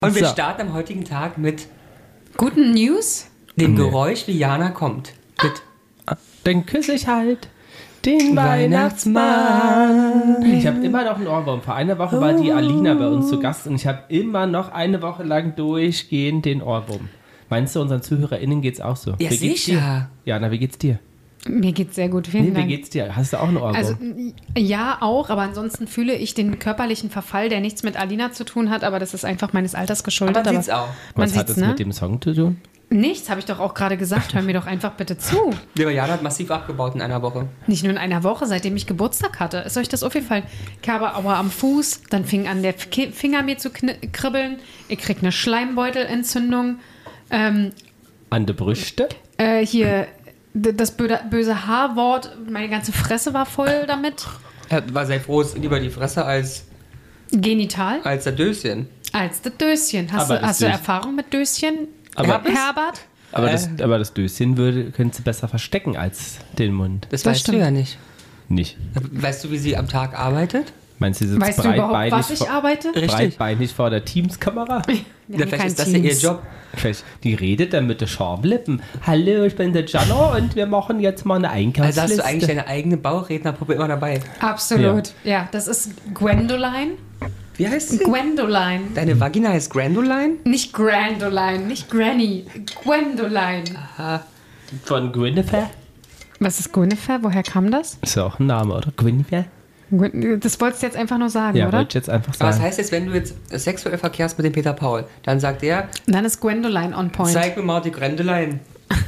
Und wir starten am heutigen Tag mit guten News? Dem Geräusch, wie Jana kommt. Mit Dann küsse ich halt den Weihnachtsmann. Ich habe immer noch einen Ohrwurm. Vor einer Woche war die Alina bei uns zu Gast und ich habe immer noch eine Woche lang durchgehend den Ohrwurm. Meinst du, unseren ZuhörerInnen geht's auch so? Ja, wie geht's sicher. dir? Jana, wie geht's dir? Mir geht's sehr gut, vielen Dank. Wie geht's dir? Hast du auch einen Ohrwurm? Also, ja, auch, aber ansonsten fühle ich den körperlichen Verfall, der nichts mit Alina zu tun hat, aber das ist einfach meines Alters geschuldet. Aber man sieht's auch. Was hat das mit dem Song zu tun? Nichts, habe ich doch auch gerade gesagt. Hör mir doch einfach bitte zu. Ja, aber Jana hat massiv abgebaut in einer Woche. Nicht nur in einer Woche, seitdem ich Geburtstag hatte. Ist euch das aufgefallen? Ich habe Aua am Fuß, dann fing an der Finger mir zu kribbeln. Ich krieg eine Schleimbeutelentzündung. An der Brüste? Hier, das böse H-Wort, meine ganze Fresse war voll damit. War sehr froh, ist lieber die Fresse als Genital? das Döschen. Als das Döschen. Hast du Erfahrung mit Döschen, Herbert? Aber das Döschen könntest du besser verstecken als den Mund. Das weißt du ja nicht. Nicht. Weißt du, wie sie am Tag arbeitet? Meinst du, sie sitzt Weißt du überhaupt, was ich arbeite? Richtig. breitbeinig vor der Teams-Kamera? Ja, vielleicht ist das ja ihr Job. Vielleicht, die redet dann mit den Schamlippen. Hallo, ich bin der Jana und wir machen jetzt mal eine Einkaufsliste. Also hast du eigentlich deine eigene Bauchrednerpuppe immer dabei? Absolut. Ja, das ist Gwendoline. Wie heißt sie? Gwendoline. Deine Vagina heißt Grandoline? Nicht Grandoline, nicht Granny. Gwendoline. Aha. Von Guinevere? Was ist Guinevere? Woher kam das? Ist ja auch ein Name, oder? Guinevere? Das wolltest du jetzt einfach nur sagen, Ja, oder? wollte ich jetzt einfach Aber was sagen. heißt jetzt, wenn du jetzt sexuell verkehrst mit dem Peter Paul? Dann sagt er, Dann ist Gwendoline on point. zeig mir mal die Grandoline.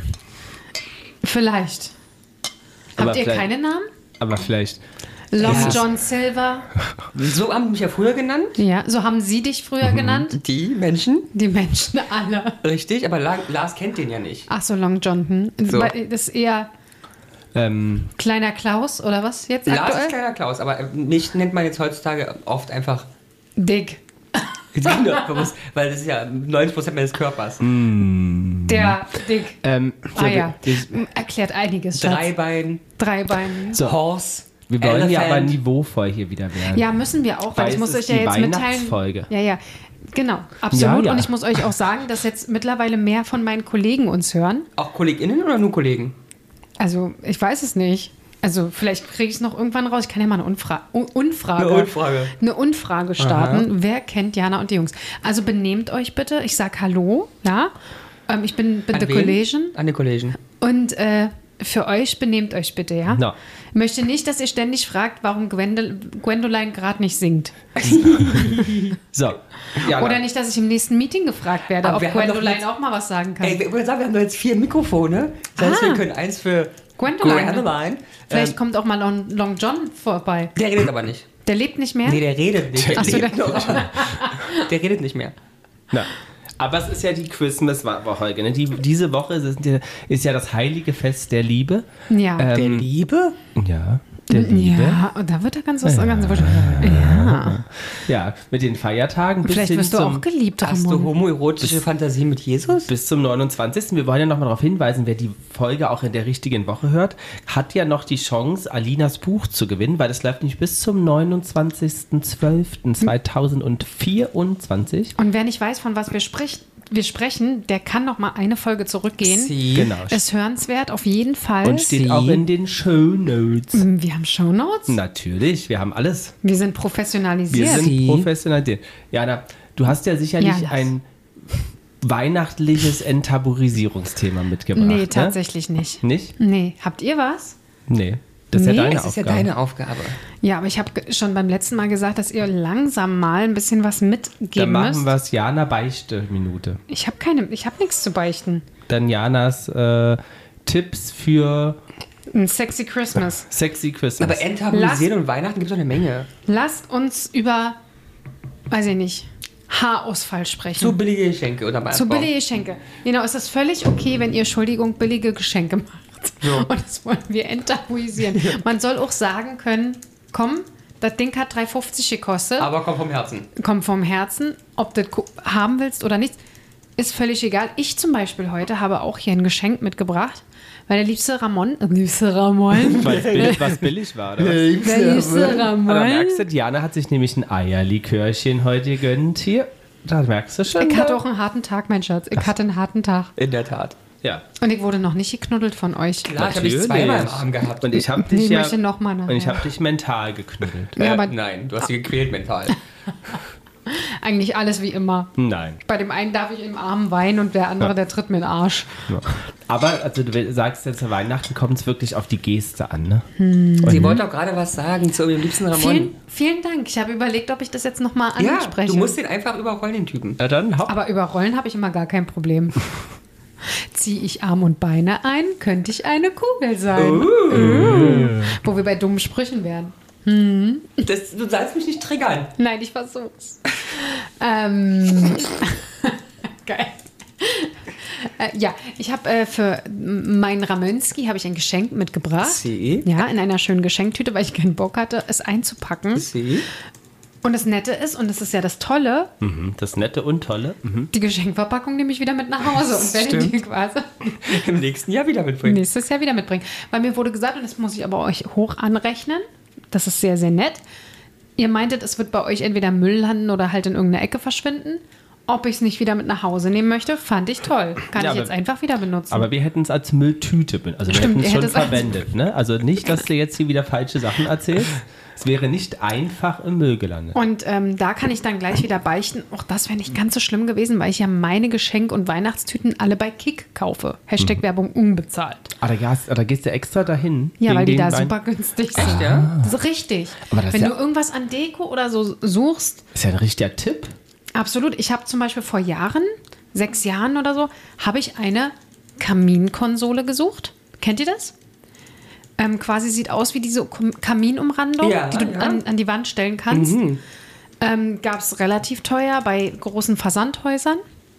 Vielleicht. Aber Habt ihr vielleicht- keine Namen? Aber vielleicht. Long Ja. John Silver. So haben die mich ja früher genannt. Ja, so haben sie dich früher genannt. Die Menschen. Die Menschen alle. Richtig, aber Lars kennt den ja nicht. Ach so, Long John. So. Das ist eher Kleiner Klaus oder was jetzt Lars aktuell? ist kleiner Klaus, aber mich nennt man jetzt heutzutage oft einfach Dick. weil das ist ja 90% meines Körpers. Der Dick. Ja. Ich, Erklärt einiges, Schatz. Dreibein, So. Horse, wir wollen ja aber Elephant. niveauvoll hier wieder werden. Ja, müssen wir auch, weil ich es muss ist euch ja die jetzt mitteilen. Weihnachtsfolge. Ja, genau, absolut. Ja. Und ich muss euch auch sagen, dass jetzt mittlerweile mehr von meinen Kollegen uns hören. Auch KollegInnen oder nur Kollegen? Also, ich weiß es nicht. Also, vielleicht kriege ich es noch irgendwann raus. Ich kann ja mal eine Umfrage Eine Umfrage starten. Aha. Wer kennt Jana und die Jungs? Also, benehmt euch bitte. Ich sag Hallo, ja. Ich bin An the wen? Collision. An die Kollegen. Und für euch benehmt euch bitte, ja? No. Ich möchte nicht, dass ihr ständig fragt, warum Gwendoline gerade nicht singt. So. Jana. Oder nicht, dass ich im nächsten Meeting gefragt werde, Aber ob wir haben doch Gwendoline jetzt- auch mal was sagen kann. Ey, wir haben doch jetzt 4 Mikrofone. Das heißt, Ah. wir können eins für Gwendoline. Gwendoline. Vielleicht kommt auch mal Long John vorbei. Der redet aber nicht. Der lebt nicht mehr? Nee, der redet nicht. Ach so, lebt noch. Der redet nicht mehr. Na. Aber es ist ja die Christmas-Woche. Ne? Diese Woche ist ja das heilige Fest der Liebe. Ja. Der Liebe? Ja, der Liebe. Ja, und da wird er ganz was ganz Ja. Ja, mit den Feiertagen bis Vielleicht hin wirst du zum, auch geliebt, Hast du Ramon. homoerotische Fantasie mit Jesus? bis zum 29. Wir wollen ja nochmal darauf hinweisen, wer die Folge auch in der richtigen Woche hört, hat ja noch die Chance, Alinas Buch zu gewinnen, weil das läuft nicht bis zum 29.12.2024. Und wer nicht weiß, von was wir sprechen, der kann noch mal eine Folge zurückgehen. Sie. Genau. Ist hörenswert, auf jeden Fall. Und steht auch in den Shownotes. Wir haben Shownotes. Natürlich, wir haben alles. Wir sind Wir professionalisiert. sind Sie. professionell. Jana, du hast ja sicherlich Ja, Lars. ein weihnachtliches Enttabuisierungsthema mitgebracht. Nee, ne? tatsächlich nicht. Nicht? Nee. Habt ihr was? Nee. Das ist Nee, ja deine Das ist ja Aufgabe. deine Aufgabe. Ja, aber ich habe schon beim letzten Mal gesagt, dass ihr langsam mal ein bisschen was Dann mitgeben machen müsst. wir es Jana Beichte-Minute. Ich habe nichts zu beichten. Dann Janas Tipps für Ein sexy Christmas. Sexy Christmas. Aber enttabuisieren und Weihnachten gibt es doch eine Menge. Lasst uns über, weiß ich nicht, Haarausfall sprechen. Zu billige Geschenke oder Zu billige Geschenke. Genau, es ist völlig okay, wenn ihr, Entschuldigung, billige Geschenke macht. So. Und das wollen wir enttabuisieren. Man soll auch sagen können, komm, das Ding hat 3,50 gekostet, Aber komm vom Herzen. kommt vom Herzen, ob du das haben willst oder nicht, ist völlig egal. Ich zum Beispiel heute habe auch hier ein Geschenk mitgebracht, weil der liebste Ramon, was billig war, oder? der liebste Aber Ramon, merkst du, Diana hat sich nämlich ein Eierlikörchen heute gegönnt hier. Da merkst du schon. Ich hatte auch einen harten Tag, mein Schatz. Ich hatte einen harten Tag. In der Tat. Ja. Und ich wurde noch nicht geknuddelt von euch. Klar, ich habe dich zweimal im Arm gehabt. Und ich habe Nee, dich ich ja... möchte noch mal und ich habe dich mental geknuddelt. Ja, aber Nein, du hast sie gequält mental. eigentlich alles wie immer. Nein. Bei dem einen darf ich im Arm weinen und der andere, der tritt mir in den Arsch. Ja. Aber also du sagst ja, zu Weihnachten kommt es wirklich auf die Geste an, ne? Sie wollte auch gerade was sagen zu ihrem liebsten Ramon. Vielen Dank. Ich habe überlegt, ob ich das jetzt noch mal Ja, anspreche. du musst den einfach überrollen, den Typen. Na dann, hopp. Aber über Rollen habe ich immer gar kein Problem. Ziehe ich Arm und Beine ein, könnte ich eine Kugel sein. Wo wir bei dummen Sprüchen wären. Du sollst mich nicht triggern. Nein, ich versuch's. Geil. Ja, ich habe für meinen Ramonski habe ich ein Geschenk mitgebracht. Sie? Ja, in einer schönen Geschenktüte, weil ich keinen Bock hatte, es einzupacken. Sie? Und das Nette ist, und das ist ja das Tolle, Das Nette und Tolle. die Geschenkverpackung nehme ich wieder mit nach Hause und werde die quasi Im nächsten Jahr wieder mitbringen. nächstes Jahr wieder mitbringen. Weil mir wurde gesagt, und das muss ich aber euch hoch anrechnen, das ist sehr, sehr nett. Ihr meintet, es wird bei euch entweder Müll landen oder halt in irgendeiner Ecke verschwinden. Ob ich es nicht wieder mit nach Hause nehmen möchte, fand ich toll. Kann Ja, ich jetzt aber- einfach wieder benutzen. Aber wir hätten es als Mülltüte, also wir Stimmt, hätten es ihr schon hättet es als- verwendet. Ne? Also nicht, dass du jetzt hier wieder falsche Sachen erzählst. Es wäre nicht einfach im Müll gelandet. Und da kann ich dann gleich wieder beichten. Auch das wäre nicht ganz so schlimm gewesen, weil ich ja meine Geschenk- und Weihnachtstüten alle bei Kick kaufe. Hashtag Werbung unbezahlt. Da gehst du extra dahin. Ja, wegen weil die den da Wein- super günstig sind. ja? Das ist richtig. Aber das Wenn ist du ja- irgendwas an Deko oder so suchst, Ist ja ein richtiger Tipp. absolut. Ich habe zum Beispiel vor Jahren, 6 Jahren oder so, habe ich eine Kaminkonsole gesucht. Kennt ihr das? Quasi sieht aus wie diese Kaminumrandung, Ja, die du ja. an die Wand stellen kannst. Gab es relativ teuer bei großen Versandhäusern.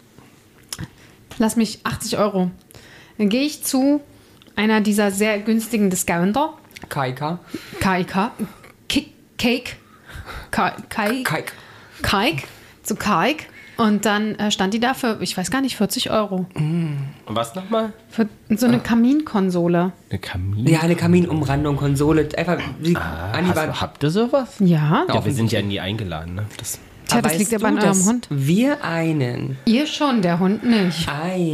Lass mich 80 €. Dann gehe ich zu einer dieser sehr günstigen Discounter. Kaika. KIK. Cake. Kaik. Kaik. Zu Kaik. Und dann stand die da für, ich weiß gar nicht, 40 €. Und was nochmal? Für so eine Kaminkonsole. Eine Kamin. Ja, eine Kaminumrandung, Konsole. Einfach wie an die Wand. Habt ihr sowas? Ja. Ja, wir sind ja nie eingeladen. Ne? Das, Tja, das Weißt liegt ja bei du, eurem dass Hund. Wir ein Ihr schon, der Hund nicht.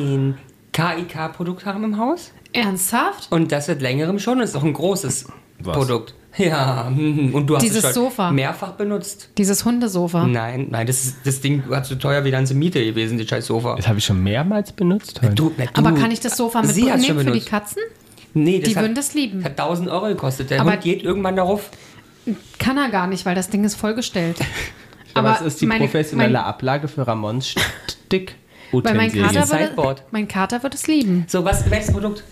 KIK-Produkt haben im Haus. Ernsthaft? Und das seit längerem schon. Und ist auch ein großes Was? Produkt. Ja, und du hast Dieses es schon Sofa. mehrfach benutzt. Dieses Hundesofa. Nein, das Ding war zu teuer wie ganze Miete gewesen, die scheiß Sofa. das habe ich schon mehrmals benutzt. Heute. Du, Aber kann ich das Sofa Sie hat's schon mitnehmen für die benutzt. Katzen? Nee, das Die hat, würden das lieben. hat 1.000 € gekostet. Der Aber- Hund geht irgendwann darauf. Kann er gar nicht, weil das Ding ist vollgestellt. Aber es ist die meine- professionelle Ablage für Ramons Stick. Weil mein Kater, Sideboard. mein Kater wird es lieben. So, welches Produkt?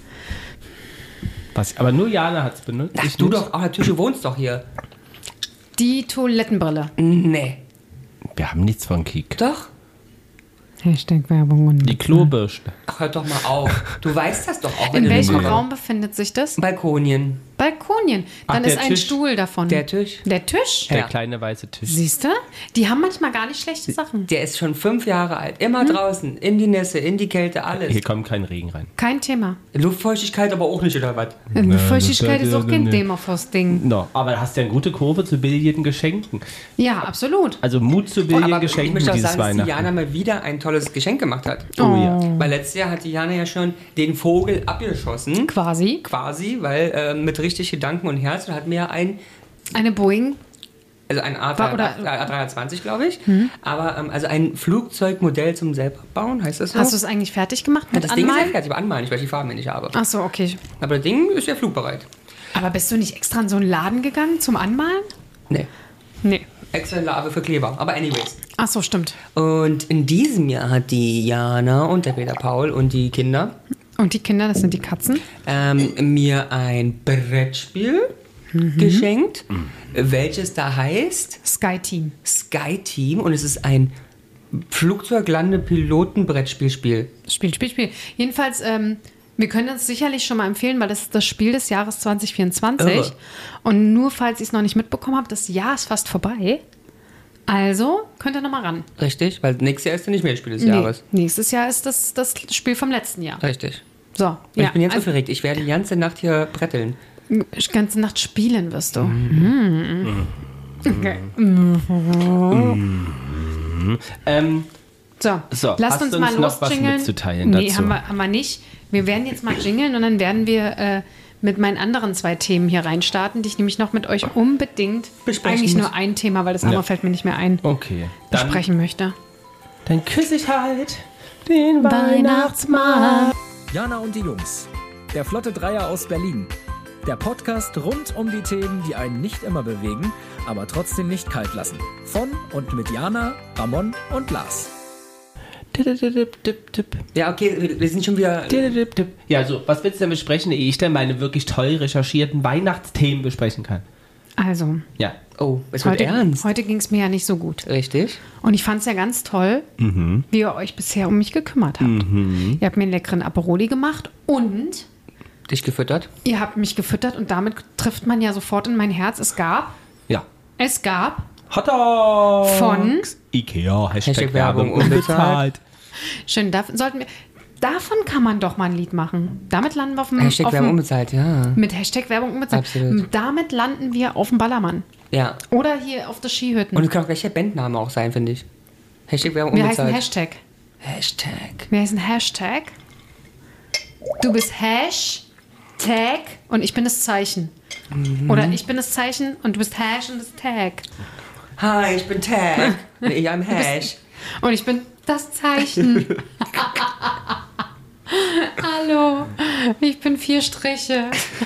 Aber nur Jana hat es benutzt. Ach, ich du nicht. doch, natürlich, du wohnst doch hier. Die Toilettenbrille. Nee. Wir haben nichts von Kik. Doch? Hashtag Werbung und Die Klobürste. Ach, hör doch mal auf. Du weißt das doch auch. wenn In du welchem das machst. Raum befindet sich das? Balkonien. Balkonien. Dann Ach, ist der ein Tisch. Stuhl davon. Der Tisch. Der Tisch? Der Ja. kleine weiße Tisch. Siehst du? Die haben manchmal gar nicht schlechte Sachen. Der ist schon 5 Jahre alt. Immer draußen. In die Nässe, in die Kälte, alles. Hier kommt kein Regen rein. Kein Thema. Luftfeuchtigkeit aber auch nicht, oder was? Feuchtigkeit ist auch kein nee. Thema fürs Ding. No, aber du hast ja eine gute Kurve zu billigen Geschenken. Ja, absolut. Also Mut zu billigen Aber ich Geschenken möchte auch dieses sagen, dass die Weihnachten. Jana mal wieder ein tolles Geschenk gemacht hat. Oh ja. Weil letztes Jahr hat die Jana ja schon den Vogel abgeschossen. Quasi. Quasi, weil mit richtig Gedanken und Herz. Und hat mir Eine Boeing. also ein Oder- A320, glaube ich. Aber also ein Flugzeugmodell zum selber bauen, heißt das so? Hast du es eigentlich fertig gemacht mit das Ding ist ja Anmalen? fertig, aber anmalen, nicht, weil ich die Farben nicht habe. Ach so, okay. Aber das Ding ist ja flugbereit. Aber bist du nicht extra in so einen Laden gegangen zum Anmalen? Nee, Nee. extra Lave für Kleber. Aber anyways. Ach so, stimmt. Und in diesem Jahr hat die Jana und der Peter Paul und die Kinder Und die Kinder, das sind die Katzen. mir ein Brettspiel geschenkt, welches da heißt Sky Team. Sky Team und es ist ein Flugzeuglande-Piloten-Brettspielspiel. Spiel. Jedenfalls, wir können uns sicherlich schon mal empfehlen, weil das ist das Spiel des Jahres 2024. Irre. Und nur falls ich es noch nicht mitbekommen habe, das Jahr ist fast vorbei. Also könnt ihr noch mal ran. Richtig, weil nächstes Jahr ist ja nicht mehr das Spiel des Jahres. Nächstes Jahr ist das Spiel vom letzten Jahr. Richtig. So, Und ja. ich bin jetzt also, aufgeregt. Ich werde die ganze Nacht hier bretteln. die ganze Nacht spielen wirst du. Okay. So, So, lasst hast uns du mal uns noch was losjingeln. mitzuteilen Nee, dazu? haben wir nicht. Wir werden jetzt mal jingeln und dann werden wir mit meinen anderen 2 Themen hier reinstarten, die ich nämlich noch mit euch unbedingt, Besprechen eigentlich muss. nur ein Thema, weil das andere fällt mir nicht mehr ein, Okay. Dann, besprechen möchte. dann küsse ich halt den Weihnachtsmann. Jana und die Jungs. Der Flotte Dreier aus Berlin. Der Podcast rund um die Themen, die einen nicht immer bewegen, aber trotzdem nicht kalt lassen. Von und mit Jana, Ramon und Lars. Ja, okay, wir sind schon wieder... Ja, so, was willst du denn besprechen, ehe ich denn meine wirklich toll recherchierten Weihnachtsthemen besprechen kann? Also, Ja. Oh, es wird ernst. heute ging es mir ja nicht so gut. Richtig. Und ich fand es ja ganz toll, wie ihr euch bisher um mich gekümmert habt. Ihr habt mir einen leckeren Aperoli gemacht und Dich gefüttert? ihr habt mich gefüttert und damit trifft man ja sofort in mein Herz. Es gab Hotdog von, Ikea, Hashtag Werbung unbezahlt. schön, davon kann man doch mal ein Lied machen. Damit landen wir auf dem, Hashtag auf Werbung dem unbezahlt, ja. mit Hashtag Werbung unbezahlt. Absolut. Damit landen wir auf dem Ballermann. Ja. Oder hier auf der Skihütten. Und es kann auch gleich der Bandname auch sein, finde ich. Hashtag Werbung Wir heißen unbezahlt. Hashtag. Hashtag. Wir heißen Hashtag. Du bist Hashtag und ich bin das Zeichen. Oder ich bin das Zeichen und du bist Hash und das Tag. Hi, ich bin Tag. Und ich am Hash. Und ich bin das Zeichen. Hallo, ich bin 4 Striche.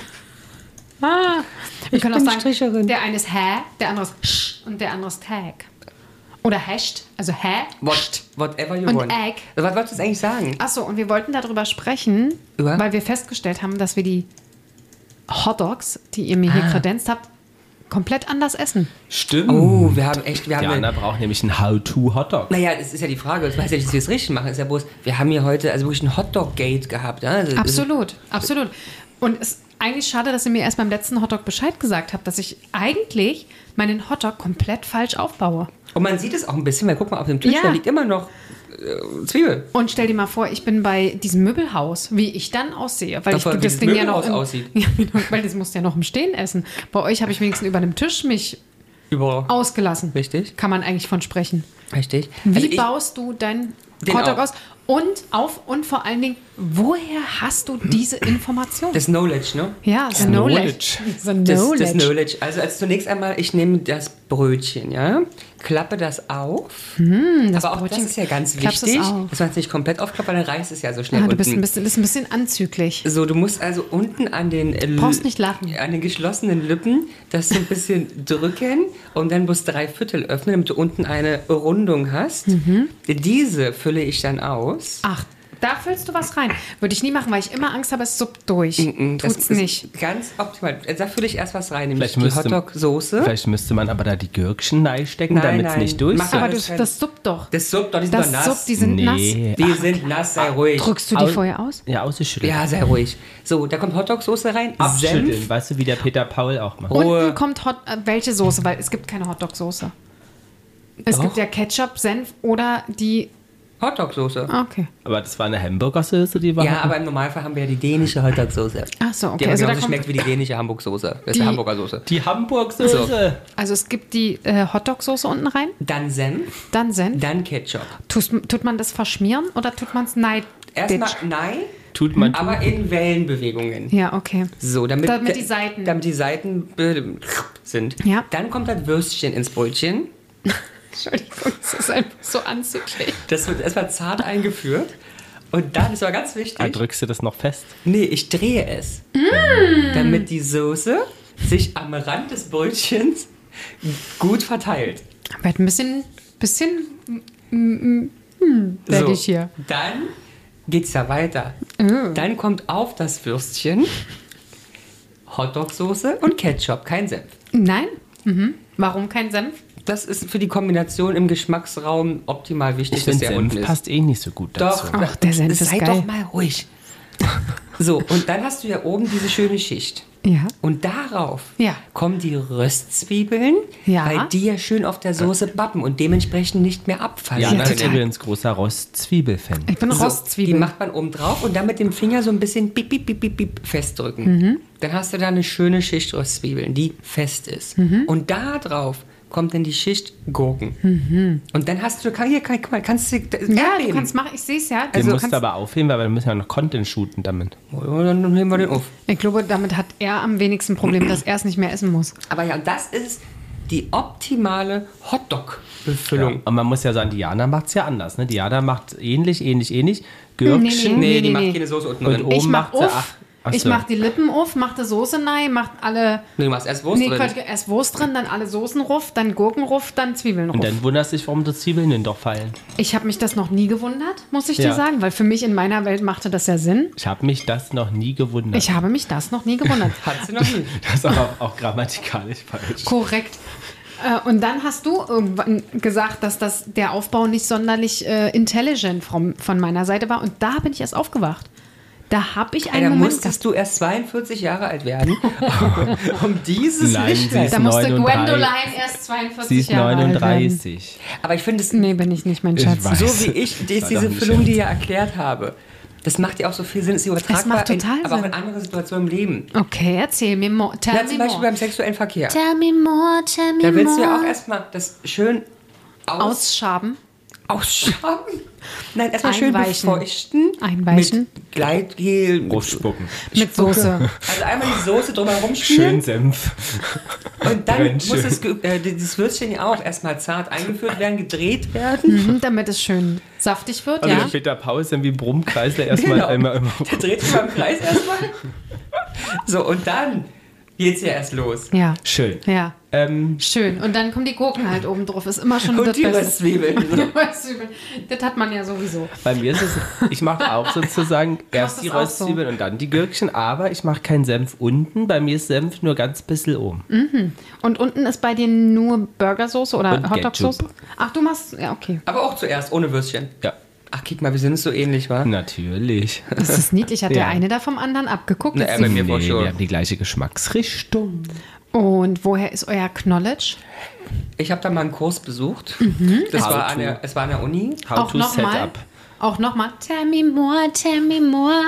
Wir können auch bin sagen, Stricherin. der eine ist Hä, der andere ist Sch und der andere ist Tag. Oder Hasht, also Hä. Whatever you Und want. Egg. Was wolltest du jetzt eigentlich sagen? Achso, und wir wollten darüber sprechen, Über? weil wir festgestellt haben, dass wir die Hotdogs, die ihr mir hier kredenzt habt, komplett anders essen. Stimmt. Oh, wir haben Diana braucht nämlich einen How-to-Hotdog. naja, es ist ja die Frage, ich weiß ja nicht, dass wir es richtig machen, ist ja bloß, wir haben hier heute also wirklich ein Hotdog-Gate gehabt. Ja? Also, Absolut, absolut. Und es ist eigentlich schade, dass ihr mir erst beim letzten Hotdog Bescheid gesagt habt, dass ich eigentlich meinen Hotdog komplett falsch aufbaue. Und man sieht es auch ein bisschen, weil guck mal, auf dem Tisch, Ja. da liegt immer noch Zwiebel. Und stell dir mal vor, ich bin bei diesem Möbelhaus, wie ich dann aussehe. Weil Davon, ich wie das das Ding ja noch Möbelhaus aussieht. Ja, genau, weil das musst du ja noch im Stehen essen. Bei euch habe ich wenigstens über einem Tisch mich Überall. ausgelassen. Richtig. Kann man eigentlich von sprechen. Richtig. Wie Also ich- baust du deinen Den Hotdog auch. aus? Und vor allen Dingen, woher hast du diese Information? Das Knowledge, ne? Ja, the Knowledge. knowledge. Das Knowledge. Also zunächst einmal, ich nehme das Brötchen, ja, klappe das auf. Das aber auch Brötchen das ist ja ganz klappst es wichtig, auf. dass man es nicht komplett aufklappt, weil dann reißt es ja so schnell Ah, du unten. bist ein bisschen anzüglich. So, du musst also unten an den Brauchst nicht lachen. an den geschlossenen Lippen das so ein bisschen drücken und dann bloß 3/4 öffnen, damit du unten eine Rundung hast. Mhm. Diese fülle ich dann aus. Ach, da füllst du was rein. Würde ich nie machen, weil ich immer Angst habe, es suppt durch. Das Tut's ist nicht. ganz optimal. Da fülle ich erst was rein, nämlich Vielleicht die müsste- Hotdog-Soße. Vielleicht müsste man aber da die Gürkchen reinstecken, Nein, damit es nein. nicht durch Mach Aber aber das suppt doch. Das suppt doch, die sind Das doch nass. suppt, die sind nass. Die sind nass, sei ruhig. Drückst du die Au- vorher aus? Ja, ausgeschüttelt. Ja, sei ruhig. So, da kommt Hotdog-Soße rein, Abschütteln, Senf. weißt du, wie der Peter Paul auch macht. Unten kommt welche Soße, weil es gibt keine Hotdog-Soße. Es Doch. gibt ja Ketchup, Senf oder die... Hotdog-Soße. Ah, okay. Aber das war eine Hamburger-Soße, die war. Ja, aber im Normalfall haben wir ja die dänische Hotdog-Soße. Ach so, Die okay. aber Also, da genauso kommt, schmeckt wie die dänische Hamburg-Soße. Das ist Die- die Hamburger Soße. Die Hamburg-Soße. also es gibt die Hotdog-Soße unten rein, Dann Senf, dann Senf. dann Ketchup. Tut man das verschmieren oder tut man es nein? Erstmal nein, Tut man. aber in Wellenbewegungen. Ja, okay. So, damit Damit die Seiten- Damit die Seiten sind. Ja. Dann kommt das Würstchen ins Brötchen. Entschuldigung, das ist einfach so anzüglich. Das wird erstmal zart eingeführt. Und dann, das war ganz wichtig, Ah, drückst du das noch fest? nee, ich drehe es. Damit die Soße sich am Rand des Brötchens gut verteilt. Wird ein bisschen werde ich hier. Dann geht's ja weiter. Dann kommt auf das Würstchen Hotdog-Soße und Ketchup, kein Senf. Nein? Mhm. Warum kein Senf? Das ist für die Kombination im Geschmacksraum optimal wichtig, Ich finde, der unten Senf ist. passt eh nicht so gut dazu. Doch, Ach, der Senf ist sei geil. doch mal ruhig. So, und dann hast du ja oben diese schöne Schicht. Ja. Und darauf Ja. kommen die Röstzwiebeln, Ja. weil die ja schön auf der Soße bappen und dementsprechend nicht mehr abfallen. Jana ist total. übrigens großer Rostzwiebel-Fan. Ich bin So, die Rostzwiebeln. macht man oben drauf und dann mit dem Finger so ein bisschen bip, bip, bip, bip, bip festdrücken. Mhm. Dann hast du da eine schöne Schicht Röstzwiebeln, die fest ist. Und da drauf kommt dann die Schicht Gurken. Und dann hast du, kannst du Ja, du kannst machen, ich sehe es ja. Den du musst du kannst, aber aufheben, weil wir müssen ja noch Content shooten damit. dann nehmen wir den auf. ich glaube, damit hat er am wenigsten Problem, dass er es nicht mehr essen muss. Aber ja, und das ist die optimale Hotdog-Befüllung. Und man muss ja sagen, Diana macht es ja anders. Ne? Diana macht ähnlich. Gürkchen. Nee, Die nee. macht keine Soße unten Und drin. oben Ich mach macht sie auf, ich so. mach die Lippen auf, mach die Soße rein, mach alle... Nee, du machst erst Wurst drin. Quatsch, erst Wurst drin, dann alle Soßen ruf, dann Gurken ruf, dann Zwiebeln ruf. Und dann wunderst du dich, warum die Zwiebeln denn doch fallen. Ich habe mich das noch nie gewundert, muss ich Ja. dir sagen, weil für mich in meiner Welt machte das ja Sinn. Ich habe mich das noch nie gewundert. Ich habe mich das noch nie gewundert. Hat sie noch nie. Das ist aber auch grammatikalisch falsch. Korrekt. Und dann hast du irgendwann gesagt, dass der Aufbau nicht sonderlich intelligent von meiner Seite war. Und da bin ich erst aufgewacht. Da habe ich Ey, einen da Moment musstest du erst 42 Jahre alt werden, um dieses Nein, nicht sie ist Da musste 39. Gwendoline erst 42 Sie ist Jahre alt werden. 39. Aber ich finde es, Nee, bin ich nicht, mein Schatz. weiß. so wie ich Das diese war doch ein Füllung, die Scherz. ja erklärt habe, das macht ja auch so viel Sinn, ist übertragbar, macht total aber auch Sinn. in andere Situationen im Leben. Okay, erzähl mir more. Tell Ja, me zum Beispiel more. beim sexuellen Verkehr. Tell me more, tell me Da willst du more. ja auch erstmal das schön Ausschaben. ausschaben. Nein, erstmal schön Einweichen. befeuchten. Einweichen. Mit Gleitgel. Brustspucken. Mit Soße. Also einmal die Soße drumherum Schön spielen. Senf. Und dann Brennt muss schön. das Würstchen ja auch erstmal zart eingeführt werden, gedreht werden. Damit es schön saftig wird, Also ja. der Peter Paul ist dann wie Brummkreisler erstmal Genau. einmal immer. Der dreht sich mal im Kreis erstmal. So, und dann geht's ja erst los. Ja, Schön. ja. Schön. Und dann kommen die Gurken halt oben drauf. Ist immer schon Und das die Beste. Röstzwiebeln. Das hat man ja sowieso. Bei mir ist es, ich mache auch sozusagen erst die das auch Röstzwiebeln und dann die Gürkchen, aber ich mache keinen Senf unten. Bei mir ist Senf nur ganz bisschen oben. Und unten ist bei dir nur Burgersoße oder Und Hotdog-Soße? Ketchup. Ach, du machst... Ja, okay. Aber auch zuerst, ohne Würstchen. Ja, Ach, guck mal, wir sind uns so ähnlich, wa? natürlich. Das ist niedlich. Hat der Ja. eine da vom anderen abgeguckt? Na, Jetzt bei die- mir Nee, schon. wir haben die gleiche Geschmacksrichtung. Und woher ist euer Knowledge? Ich habe da mal einen Kurs besucht. Das war es war an der Uni. How Auch to nochmal. set up. Auch nochmal. Tell me more, tell me more.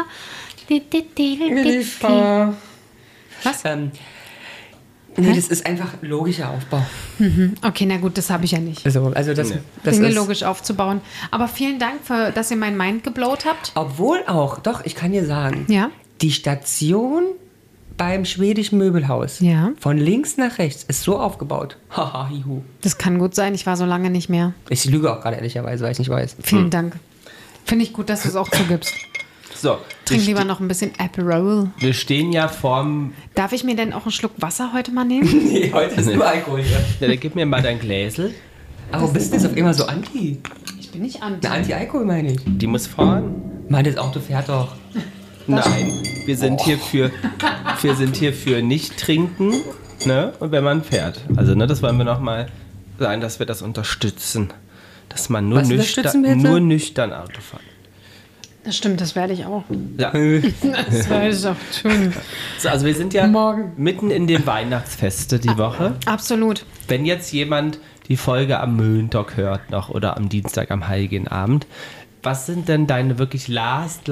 Was? Nee, das ist einfach logischer Aufbau. Okay, na gut, das habe ich ja nicht. Also das Dinge ist... logisch aufzubauen. Aber vielen Dank, dass ihr mein Mind geblowt habt. Obwohl auch, doch, ich kann dir sagen, Ja. die Station beim schwedischen Möbelhaus Ja. von links nach rechts ist so aufgebaut. Haha, hihu. Das kann gut sein. Ich war so lange nicht mehr. Ich lüge auch gerade ehrlicherweise, weil ich nicht weiß. Vielen Dank. Finde ich gut, dass du es auch zugibst. So, Trink lieber noch ein bisschen Aperol. wir stehen ja vorm... Darf ich mir denn auch einen Schluck Wasser heute mal nehmen? Nee, heute ist nur Alkohol hier. Ja, dann gib mir mal dein Gläsel. Aber bist du jetzt auf immer so anti? Ich bin nicht anti. Na, Anti-Alkohol meine ich. Die muss fahren. Mann, das Auto fährt doch. Nein, wir sind hier für nicht trinken, ne? Und wenn man fährt. Also, ne, das wollen wir nochmal sagen, dass wir das unterstützen. Dass man nur Was unterstützen wir jetzt? nur nüchtern Auto fahren. Das stimmt, das werde ich auch. Ja. Das werde ich auch tun. So, also wir sind ja Morgen. mitten in den Weihnachtsfeste die Woche. Absolut. Wenn jetzt jemand die Folge am Montag hört noch oder am Dienstag am Heiligen Abend, was sind denn deine wirklich last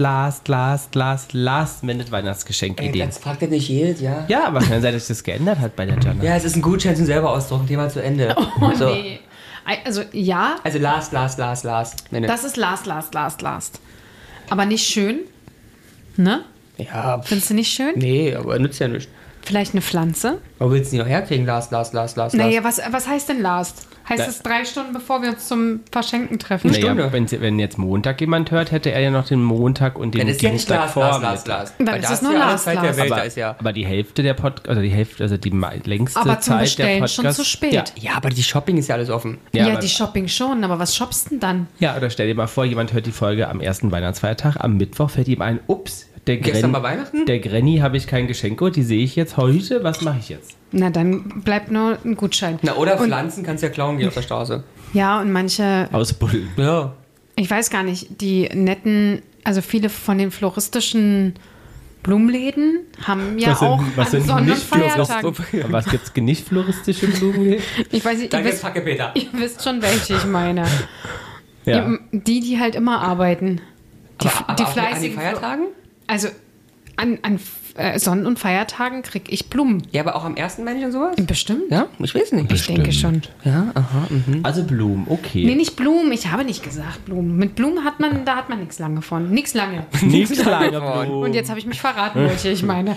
minute Weihnachtsgeschenkideen? Das fragt er nicht jedes Jahr. Ja, aber kann sein, dass sich das geändert hat bei der Jana. Ja, es ist ein Gutschein zum selber ausdrucken. Thema zu Ende. Oh, so. nee. Also, ja, Also last. Minute. das ist last. Aber nicht schön. Ne? Ja, Findest du nicht schön? nee, aber nützt ja nichts. Vielleicht eine Pflanze? Wo willst du die noch herkriegen? Last. Naja, was heißt denn last? Heißt Da- es 3 Stunden, bevor wir uns zum Verschenken treffen? Naja, Stunde. wenn jetzt Montag jemand hört, hätte er ja noch den Montag und den Dann ist ja nicht Dienstag vor. Last. Dann Weil ist da es hast nur du ja alle Last. Zeit der Welt, da Aber, ist ja... aber die Hälfte der also die längste Aber zum Zeit der Bestellen Podcast. schon zu spät. Ja, Ja, aber die Shopping ist ja alles offen. Ja, aber, die Shopping schon, aber was shoppst denn dann? ja, oder stell dir mal vor, jemand hört die Folge am ersten Weihnachtsfeiertag, am Mittwoch fällt ihm ein, ups, Gestern war Weihnachten? der Granny habe ich kein Geschenk und die sehe ich jetzt heute, was mache ich jetzt? Na, dann bleibt nur ein Gutschein. Na, oder Und- Pflanzen kannst du ja klauen gehen auf der Straße. Ja, und manche, Ausbuddeln. Ja. ich weiß gar nicht, die netten, also viele von den floristischen Blumenläden haben ja auch an Sonn- und Feiertagen. Was gibt's nicht floristische Blumen? Ich weiß nicht, Danke, Packe Peter. ihr wisst schon, welche ich meine. Ja. Die halt immer arbeiten. Die Aber auch an den fleißigen Feiertagen? Also an Sonnen- und Feiertagen kriege ich Blumen. Ja, aber auch am 1. Mensch und sowas? Bestimmt. Ja, ich weiß nicht. Ich denke schon. Ja, aha. Also Blumen, okay. Nee, nicht Blumen. Ich habe nicht gesagt Blumen. Mit Blumen hat man nichts lange von. Nichts lange. Nichts lange Blumen. Und jetzt habe ich mich verraten, welche ich meine.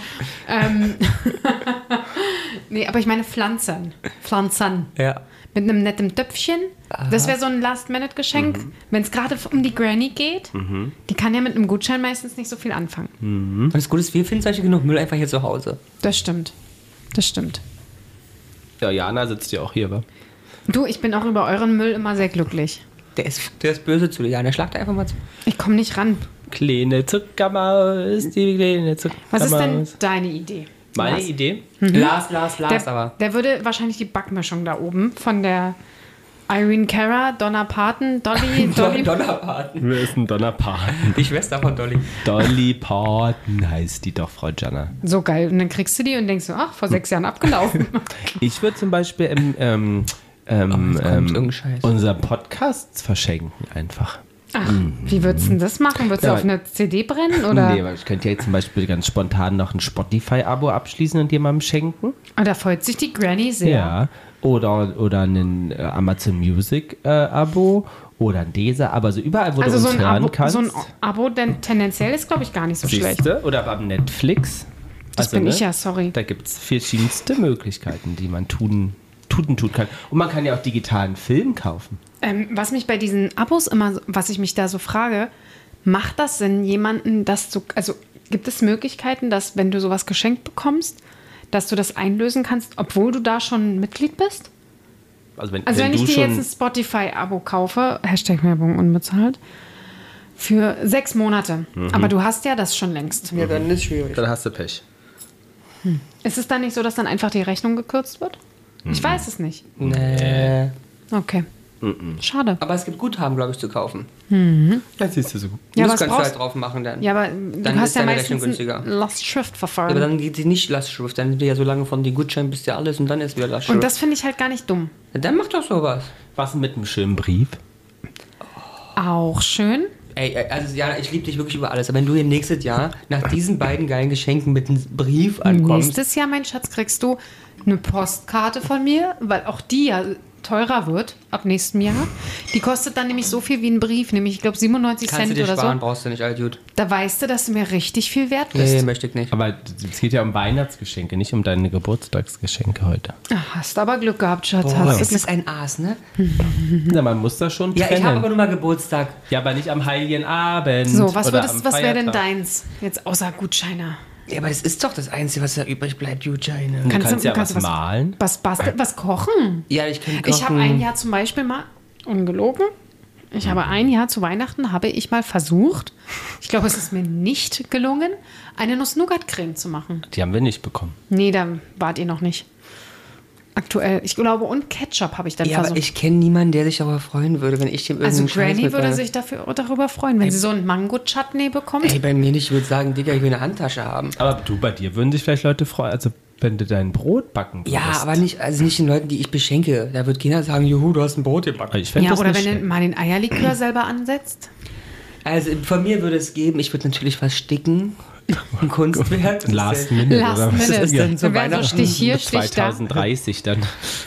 Nee, aber ich meine Pflanzen. Pflanzen. Ja. Mit einem netten Töpfchen. Das wäre so ein Last-Minute-Geschenk. Wenn es gerade um die Granny geht, die kann ja mit einem Gutschein meistens nicht so viel anfangen. Und das Gute ist, wir finden solche genug Müll einfach hier zu Hause. Das stimmt. Das stimmt. Ja, Jana sitzt ja auch hier, wa? Du, ich bin auch über euren Müll immer sehr glücklich. Der ist böse zu dir. Ja, der schlagt einfach mal zu. Ich komme nicht ran. Kleine Zuckermaus, die kleine Zuckermaus. Was ist denn deine Idee? Meine Lars? Idee? Lars, aber. Der würde wahrscheinlich die Backmischung da oben von der Irene Cara, Donna Parton, Dolly. Donna Parton. Wer ist ein Donna Parton? Die Schwester von Dolly. Dolly Parton heißt die doch, Frau Jana. So geil. Und dann kriegst du die und denkst so, ach, vor 6 Jahren abgelaufen. Ich würde zum Beispiel irgendein Scheiß. unser Podcast verschenken einfach. Ach, wie würdest du denn das machen? Würdest du Ja, auf eine CD brennen? Oder? Nee, weil ich könnte ja jetzt zum Beispiel ganz spontan noch ein Spotify-Abo abschließen und jemandem schenken. Oh, da freut sich die Granny sehr. Ja. Oder ein Amazon Music Abo oder ein Deezer, aber so überall, wo Also du so uns ein, hören Abo, kannst. so ein Abo, denn tendenziell ist, glaube ich, gar nicht so schlecht. Siehste? Oder beim Netflix. Das bin ich ja, sorry. Da gibt es verschiedenste Möglichkeiten, die man tun kann. Und man kann ja auch digitalen Film kaufen. Was mich bei diesen Abos immer, was ich mich da so frage, macht das Sinn, jemanden das zu, also gibt es Möglichkeiten, dass wenn du sowas geschenkt bekommst, dass du das einlösen kannst, obwohl du da schon Mitglied bist? Also wenn Also wenn du ich dir schon jetzt ein Spotify-Abo kaufe, #Werbung unbezahlt, für 6 Monate, aber du hast ja das schon längst. Ja, dann ist schwierig. dann hast du Pech. Ist es dann nicht so, dass dann einfach die Rechnung gekürzt wird? Ich weiß es nicht. Nee. Okay. Schade. Aber es gibt Guthaben, glaube ich, zu kaufen. Das siehst du so gut. Ja, das was kannst du brauchst halt drauf machen dann. Ja, aber du Dann hast ist ja deine meistens Rechnung günstiger. ein Lastschriftverfahren. Aber dann geht sie nicht Lastschrift. Dann sind die ja so lange von den Gutschein bis ja alles und dann ist wieder Lastschrift. Und das finde ich halt gar nicht dumm. Ja, dann mach doch sowas. Was mit einem schönen Brief? Auch schön. Ey, also Jana, ich liebe dich wirklich über alles. Aber wenn du hier nächstes Jahr nach diesen beiden geilen Geschenken mit einem Brief ankommst. Nächstes Jahr, mein Schatz, kriegst du eine Postkarte von mir, weil auch die ja teurer wird ab nächstem Jahr. Die kostet dann nämlich so viel wie ein Brief, nämlich ich glaube 97 Kannst du Cent dir oder sparen, so. brauchst du nicht, all gut. Da weißt du, dass du mir richtig viel wert bist. Nee, möchte ich nicht. Aber es geht ja um Weihnachtsgeschenke, nicht um deine Geburtstagsgeschenke heute. Ach, hast aber Glück gehabt, Schatz. Boah, Hast du ist das ein Aas, ne? Na, man muss das schon Ja, trennen. ich habe aber nur mal Geburtstag. Ja, aber nicht am Heiligen Abend. so, was oder am wäre denn Feiertag. deins? Jetzt außer Gutscheine. Ja, aber das ist doch das Einzige, was da übrig bleibt, Gutscheine. Du kannst ja kannst was malen. Was basteln? Was kochen? Ja, ich kann kochen. Ich habe ein Jahr zum Beispiel mal, ungelogen, ich habe ein Jahr zu Weihnachten, habe ich mal versucht, ich glaube, es ist mir nicht gelungen, eine Nuss-Nougat-Creme zu machen. Die haben wir nicht bekommen. Nee, da wart ihr noch nicht. Aktuell. Ich glaube, und Ketchup habe ich dann Ja, aber versucht. ich kenne niemanden, der sich darüber freuen würde, wenn ich dem Also irgendeinen Scheiß Granny würde mitbringe. sich darüber freuen, wenn sie so einen Mango-Chutney bekommt. Ey, bei mir nicht. Ich würde sagen, Digga, ich will eine Handtasche haben. Aber du, bei dir würden sich vielleicht Leute freuen, also wenn du dein Brot backen würdest. Ja, aber nicht den Leuten, die ich beschenke. Da wird keiner sagen, juhu, du hast ein Brot gebacken. Ich fänd Ja, das oder nicht wenn du schlecht. mal den Eierlikör selber ansetzt. Also von mir würde es geben, ich würde natürlich was sticken. Ein Kunstwerk. Das ist Last ja- Minute. Last oder was? Minute. ist denn so Dann wäre so Weihnachten Stich hier, Stich da. 2030 dann.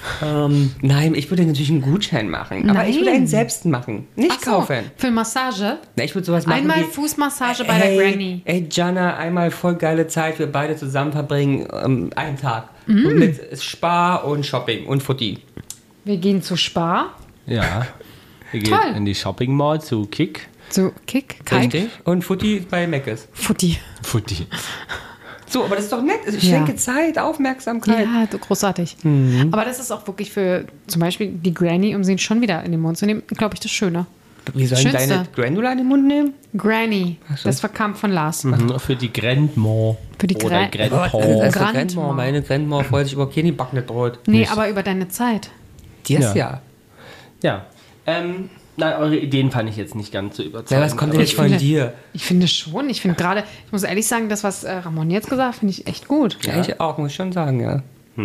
Nein, ich würde natürlich einen Gutschein machen. Aber ich würde einen selbst machen. Nicht Ach so, kaufen. für Massage. Na, ich würde sowas machen Einmal wie, Fußmassage bei der Granny. Ey, Jana, einmal voll geile Zeit, wir beide zusammen verbringen, einen Tag. Mit Spa und Shopping und Futti. Wir gehen zu Spar. Ja. Wir gehen Toll. in die Shopping Mall zu Kick. Zu Kick, Kai, Richtig. Und Futti bei Meckes. Futti. Futti. So, aber das ist doch nett. Ich Ja. schenke Zeit, Aufmerksamkeit. Ja, großartig. Aber das ist auch wirklich für zum Beispiel die Granny, um sie schon wieder in den Mund zu nehmen, glaube ich, das Schöne. Wie sollen Schönste. deine Granula in den Mund nehmen? Granny, so. das kam von Lars. Für die Grandma. Für die Oder Gra- Grandpa. Also Grandma. Grandma. Meine Grandma freut sich über kein gebackenes Brot. Nee, Nicht. aber über deine Zeit. Die ist Ja. ja. Ja. Nein, eure Ideen fand ich jetzt nicht ganz so überzeugend. Ja, was kommt denn aber nicht von dir? Ich finde schon, ich finde gerade, ich muss ehrlich sagen, das, was Ramon jetzt gesagt hat, finde ich echt gut. Ja, ich auch, muss ich schon sagen, ja.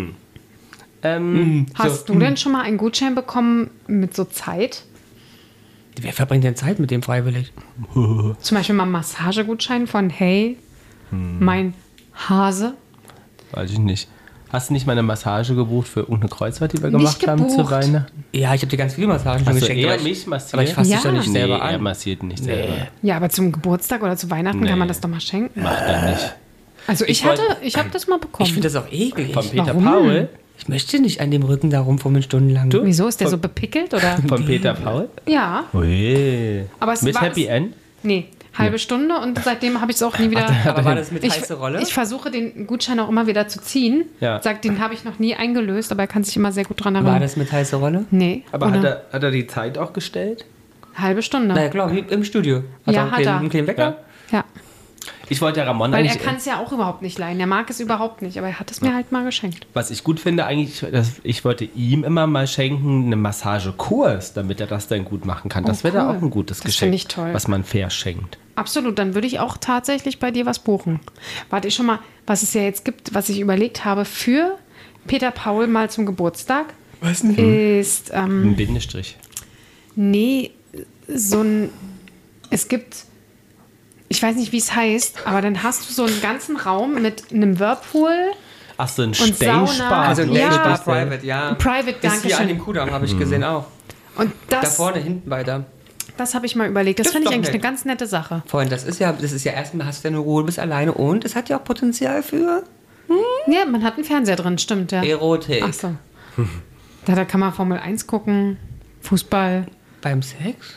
Hast du denn schon mal einen Gutschein bekommen mit so Zeit? Wer verbringt denn Zeit mit dem freiwillig? Zum Beispiel mal einen Massagegutschein von, hey, mein Hase. Weiß ich nicht. Hast du nicht mal eine Massage gebucht für irgendeine Kreuzfahrt, die wir gemacht haben zu gebucht. Weihnachten? Ja, ich habe dir ganz viele Massagen schon Hast du geschenkt. eher aber mich massiert? aber ich fasse dich Ja. doch nicht Nee, selber er an. massiert nicht selber. Ja, aber zum Geburtstag oder zu Weihnachten Nee. kann man das doch mal schenken. Macht er nicht. Also ich wollte- habe das mal bekommen. Ich finde das auch eklig. Von Peter Warum? Paul? Ich möchte nicht an dem Rücken da rumfummeln stundenlang. Du? Wieso? Ist der so bepickelt oder? Von Peter Paul? Ja, Ui. aber es Mit war Happy End? Nee, halbe Stunde und seitdem habe ich es auch nie wieder. Aber war das mit Ich, heiße Rolle? ich versuche den Gutschein auch immer wieder zu ziehen. Ja. Sagt, den habe ich noch nie eingelöst, aber er kann sich immer sehr gut dran War erinnern. das mit heiße Rolle? Nee, Aber ohne hat er die Zeit auch gestellt? halbe Stunde. Na ja, klar, im Studio. Ja, einen hat kleinen, er. einen kleinen Wecker? Ja, Ich wollte ja Ramon weil er eigentlich... kann es ja auch überhaupt nicht leihen. Er mag es überhaupt nicht, aber er hat es mir halt mal geschenkt. Was ich gut finde eigentlich, ich wollte ihm immer mal schenken, einen Massagekurs, damit er das dann gut machen kann. Das Oh, wäre da cool. auch ein gutes Das Geschenk, finde ich toll. was man fair schenkt. Absolut, dann würde ich auch tatsächlich bei dir was buchen. Warte ich schon mal, was es ja jetzt gibt, was ich überlegt habe für Peter Paul mal zum Geburtstag. Was denn? Ist, Ein Bindestrich. nee, so ein, es gibt, ich weiß nicht, wie es heißt, aber dann hast du so einen ganzen Raum mit einem Whirlpool, Ach so, ein Sauna. Stay-Spar. Also ein Ja. Dayspa Private, ja. Private, Ist hier danke an schön. dem Kudamm, habe ich gesehen auch. Und Da das, vorne, hinten weiter. das habe ich mal überlegt. Das Das finde ist ich doch eigentlich nett. eine ganz nette Sache. Vorhin, das ist ja erstmal hast du deine Ruhe, du bist alleine und es hat ja auch Potenzial für Ja, man hat einen Fernseher drin, stimmt, ja. Erotik. Ach so. Da kann man Formel 1 gucken, Fußball. Beim Sex?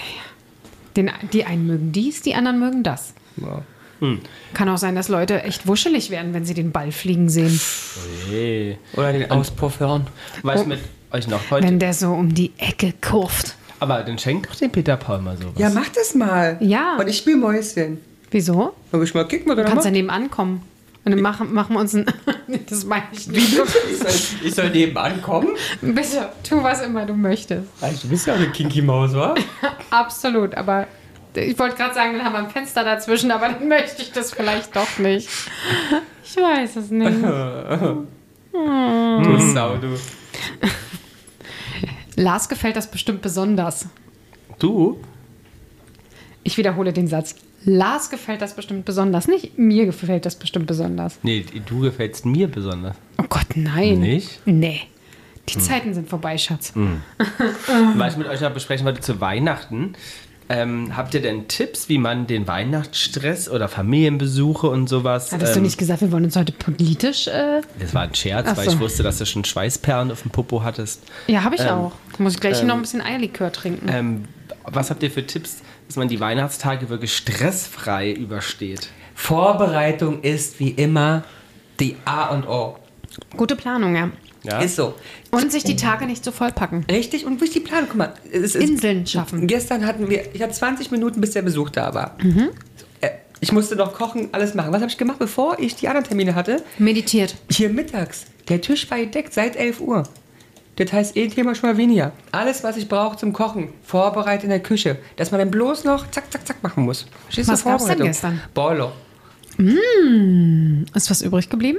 Die einen mögen dies, die anderen mögen das. Ja. Kann auch sein, dass Leute echt wuschelig werden, wenn sie den Ball fliegen sehen. Hey. Oder den Auspuff hören. Was mit euch noch heute? Wenn der so um die Ecke kurft. Aber dann schenkt doch den Peter Paul mal sowas. Ja, mach das mal. Ja. Und ich spiele Mäuschen. Wieso? Hab ich mal kicken oder Du kannst mal? ja nebenan kommen. Und dann machen wir uns ein... das meine ich nicht. Ich soll nebenan kommen? Bitte, tu was immer du möchtest. Du bist ja eine Kinky Maus, wa? Absolut, aber ich wollte gerade sagen, dann haben wir ein Fenster dazwischen, aber dann möchte ich das vielleicht doch nicht. Ich weiß es nicht. Du Sau, du. Lars gefällt das bestimmt besonders. Du? Ich wiederhole den Satz. Lars gefällt das bestimmt besonders. Nicht mir gefällt das bestimmt besonders. Nee, du gefällst mir besonders. Oh Gott, nein. Nicht? Nee. Die Zeiten sind vorbei, Schatz. Was ich mit euch noch besprechen wollte zu Weihnachten. Habt ihr denn Tipps, wie man den Weihnachtsstress oder Familienbesuche und sowas... Hattest du nicht gesagt, wir wollen uns heute politisch... Das war ein Scherz, Ach weil so. ich wusste, dass du schon Schweißperlen auf dem Popo hattest. Ja, habe ich auch. Muss ich gleich noch ein bisschen Eierlikör trinken. Was habt ihr für Tipps, dass man die Weihnachtstage wirklich stressfrei übersteht? Vorbereitung ist wie immer die A und O. Gute Planung, ja. Ja? Ist so. Und sich die Tage nicht so vollpacken. Richtig, und durch die Planung, guck mal. Es ist, Inseln schaffen. Gestern ich hatte 20 Minuten, bis der Besuch da war. Ich musste noch kochen, alles machen. Was habe ich gemacht, bevor ich die anderen Termine hatte? Meditiert. Hier mittags. Der Tisch war gedeckt seit 11 Uhr. Das heißt, Thema schon mal weniger. Alles, was ich brauche zum Kochen, vorbereitet in der Küche. Dass man dann bloß noch zack, zack, zack machen muss. Verstehst du? Was gab's denn Vorbereitung. gestern? Boiler. Ist was übrig geblieben?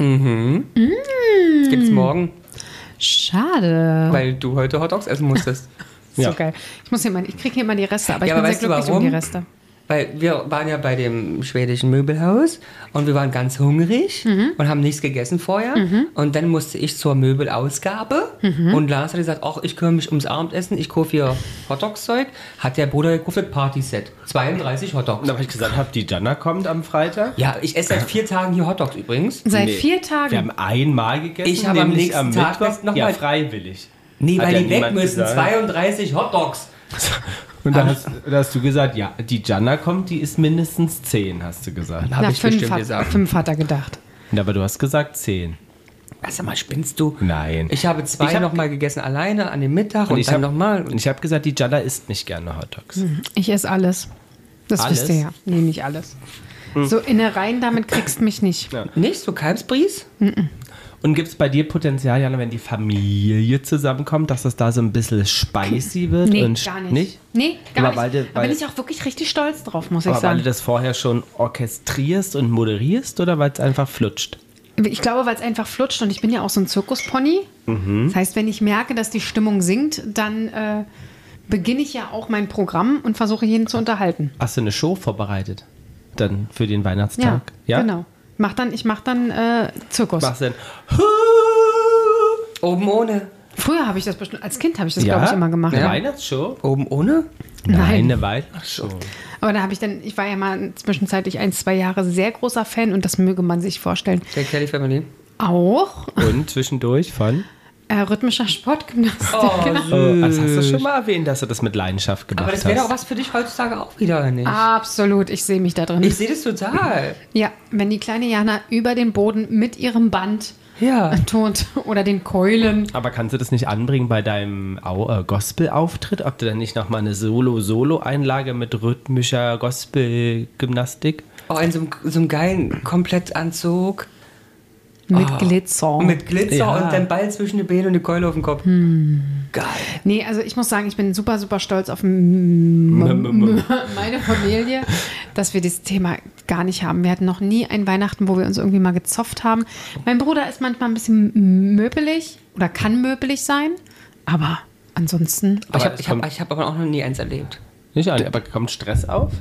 Das gibt's morgen, Schade. weil du heute Hotdogs essen musstest. So Ja. geil. Ich kriege hier immer die Reste, aber Ja, ich aber bin weißt sehr du glücklich um warum? die Reste. Weil wir waren ja bei dem schwedischen Möbelhaus und wir waren ganz hungrig und haben nichts gegessen vorher. Und dann musste ich zur Möbelausgabe und Lars hat gesagt, ach, ich kümmere mich ums Abendessen, ich kaufe hier Hotdogs-Zeug. Hat der Bruder gekauft das Partyset. 32 Hotdogs. Und da habe ich gesagt, die Jana kommt am Freitag. Ja, ich esse seit 4 Tagen hier Hotdogs übrigens. Seit Nee, 4 Tagen. Wir haben einmal gegessen, Ich habe am nämlich nächsten Tag noch ja, mal- freiwillig. Nee, Hat weil ja die weg niemand müssen. gesagt. 32 Hotdogs. Und da hast du gesagt, ja, die Jana kommt, die ist mindestens 10, hast du gesagt. Habe ich 5 bestimmt gesagt. 5 hat er gedacht. Ja, aber du hast gesagt 10. Sag mal, spinnst du? Nein. Ich habe 2 Ich hab- noch mal gegessen alleine an dem Mittag und ich dann hab- nochmal. Und ich habe gesagt, die Jana isst nicht gerne Hotdogs. Ich esse alles. Das Alles? wisst ihr ja. Nee, nicht alles. So Innereien, damit kriegst mich nicht. Ja. Nicht so Kalbsbries? Und gibt es bei dir Potenzial, Jana, wenn die Familie zusammenkommt, dass das da so ein bisschen spicy wird? Nee, und gar nicht. Nee, Aber gar weil nicht. du- Da weil- bin ich auch wirklich richtig stolz drauf, muss ich Aber weil sagen. du das vorher schon orchestrierst und moderierst oder weil es einfach flutscht? Ich glaube, weil es einfach flutscht und ich bin ja auch so ein Zirkuspony. Das heißt, wenn ich merke, dass die Stimmung sinkt, dann beginne ich ja auch mein Programm und versuche jeden zu unterhalten. Hast du eine Show vorbereitet? Dann für den Ja, Weihnachtstag? genau. Ich mach dann Zirkus. Machst du denn? Oben ohne. Früher habe ich das bestimmt, als Kind habe ich das, glaube ich, immer gemacht. Eine Ja. Weihnachtsshow? Oben ohne? Nein. Eine Weihnachtsshow. Aber da habe ich war ja mal zwischenzeitlich 1-2 Jahre sehr großer Fan und das möge man sich vorstellen. Der Kelly Family. Auch Und zwischendurch von? rhythmischer Sportgymnastik. Das hast du schon mal erwähnt, dass du das mit Leidenschaft gemacht Aber hast. das wäre doch was für dich heutzutage auch wieder, nicht? Absolut, ich sehe mich da drin. Ich sehe das total. Ja, wenn die kleine Jana über den Boden mit ihrem Band Ja. turnt oder den Keulen. Aber kannst du das nicht anbringen bei deinem Gospel-Auftritt? Ob du dann nicht nochmal eine Solo-Einlage mit rhythmischer Gospel-Gymnastik? Oh, in so einem geilen Komplettanzug. Mit Glitzer. Mit Glitzer Ja. und dann Ball zwischen die Beine und eine Keule auf dem Kopf. Geil. Nee, also ich muss sagen, ich bin super, super stolz auf meine Familie, dass wir dieses Thema gar nicht haben. Wir hatten noch nie ein Weihnachten, wo wir uns irgendwie mal gezofft haben. Mein Bruder ist manchmal ein bisschen möbelig oder kann möbelig sein, aber ansonsten... Aber Aber ich hab aber auch noch nie eins erlebt. Nicht an, aber kommt Stress auf?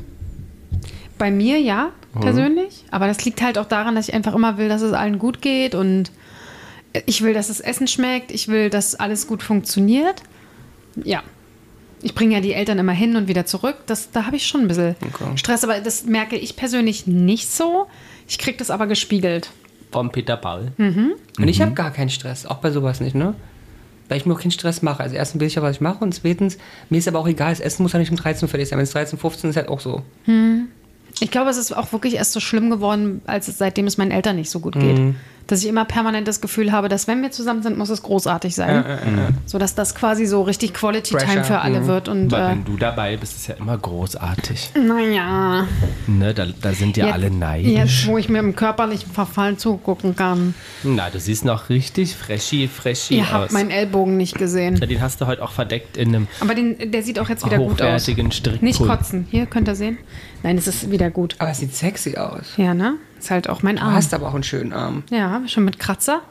Bei mir ja, persönlich. Aber das liegt halt auch daran, dass ich einfach immer will, dass es allen gut geht und ich will, dass das Essen schmeckt. Ich will, dass alles gut funktioniert. Ja. Ich bringe ja die Eltern immer hin und wieder zurück. Da habe ich schon ein bisschen Stress, aber das merke ich persönlich nicht so. Ich kriege das aber gespiegelt. Vom Peter Paul. Und ich habe gar keinen Stress, auch bei sowas nicht, ne? Weil ich mir auch keinen Stress mache. Also erstens will ich ja, was ich mache und zweitens, mir ist aber auch egal, das Essen muss ja nicht um 13 Uhr fertig sein. Wenn es 13, 15 ist, halt auch so. Ich glaube, es ist auch wirklich erst so schlimm geworden, seitdem es meinen Eltern nicht so gut geht. Dass ich immer permanent das Gefühl habe, dass wenn wir zusammen sind, muss es großartig sein. So dass das quasi so richtig Quality Time Pressure. für alle wird. Und Weil wenn du dabei bist, ist es ja immer großartig. naja, Ne, da sind ja alle jetzt, neidisch. wo ich mir im körperlichen Verfall zugucken kann. Na, du siehst noch richtig freshy Ihr aus. habt meinen Ellbogen nicht gesehen. Ja, den hast du heute auch verdeckt in einem Aber der sieht auch jetzt wieder gut aus. hochwertigen Strickpulli. Nicht kotzen. Hier, könnt ihr sehen. Nein, es ist wieder gut. Aber es sieht sexy aus. Ja, ne? Ist halt auch mein Du Arm. hast aber auch einen schönen Arm. Ja, schon mit Kratzer.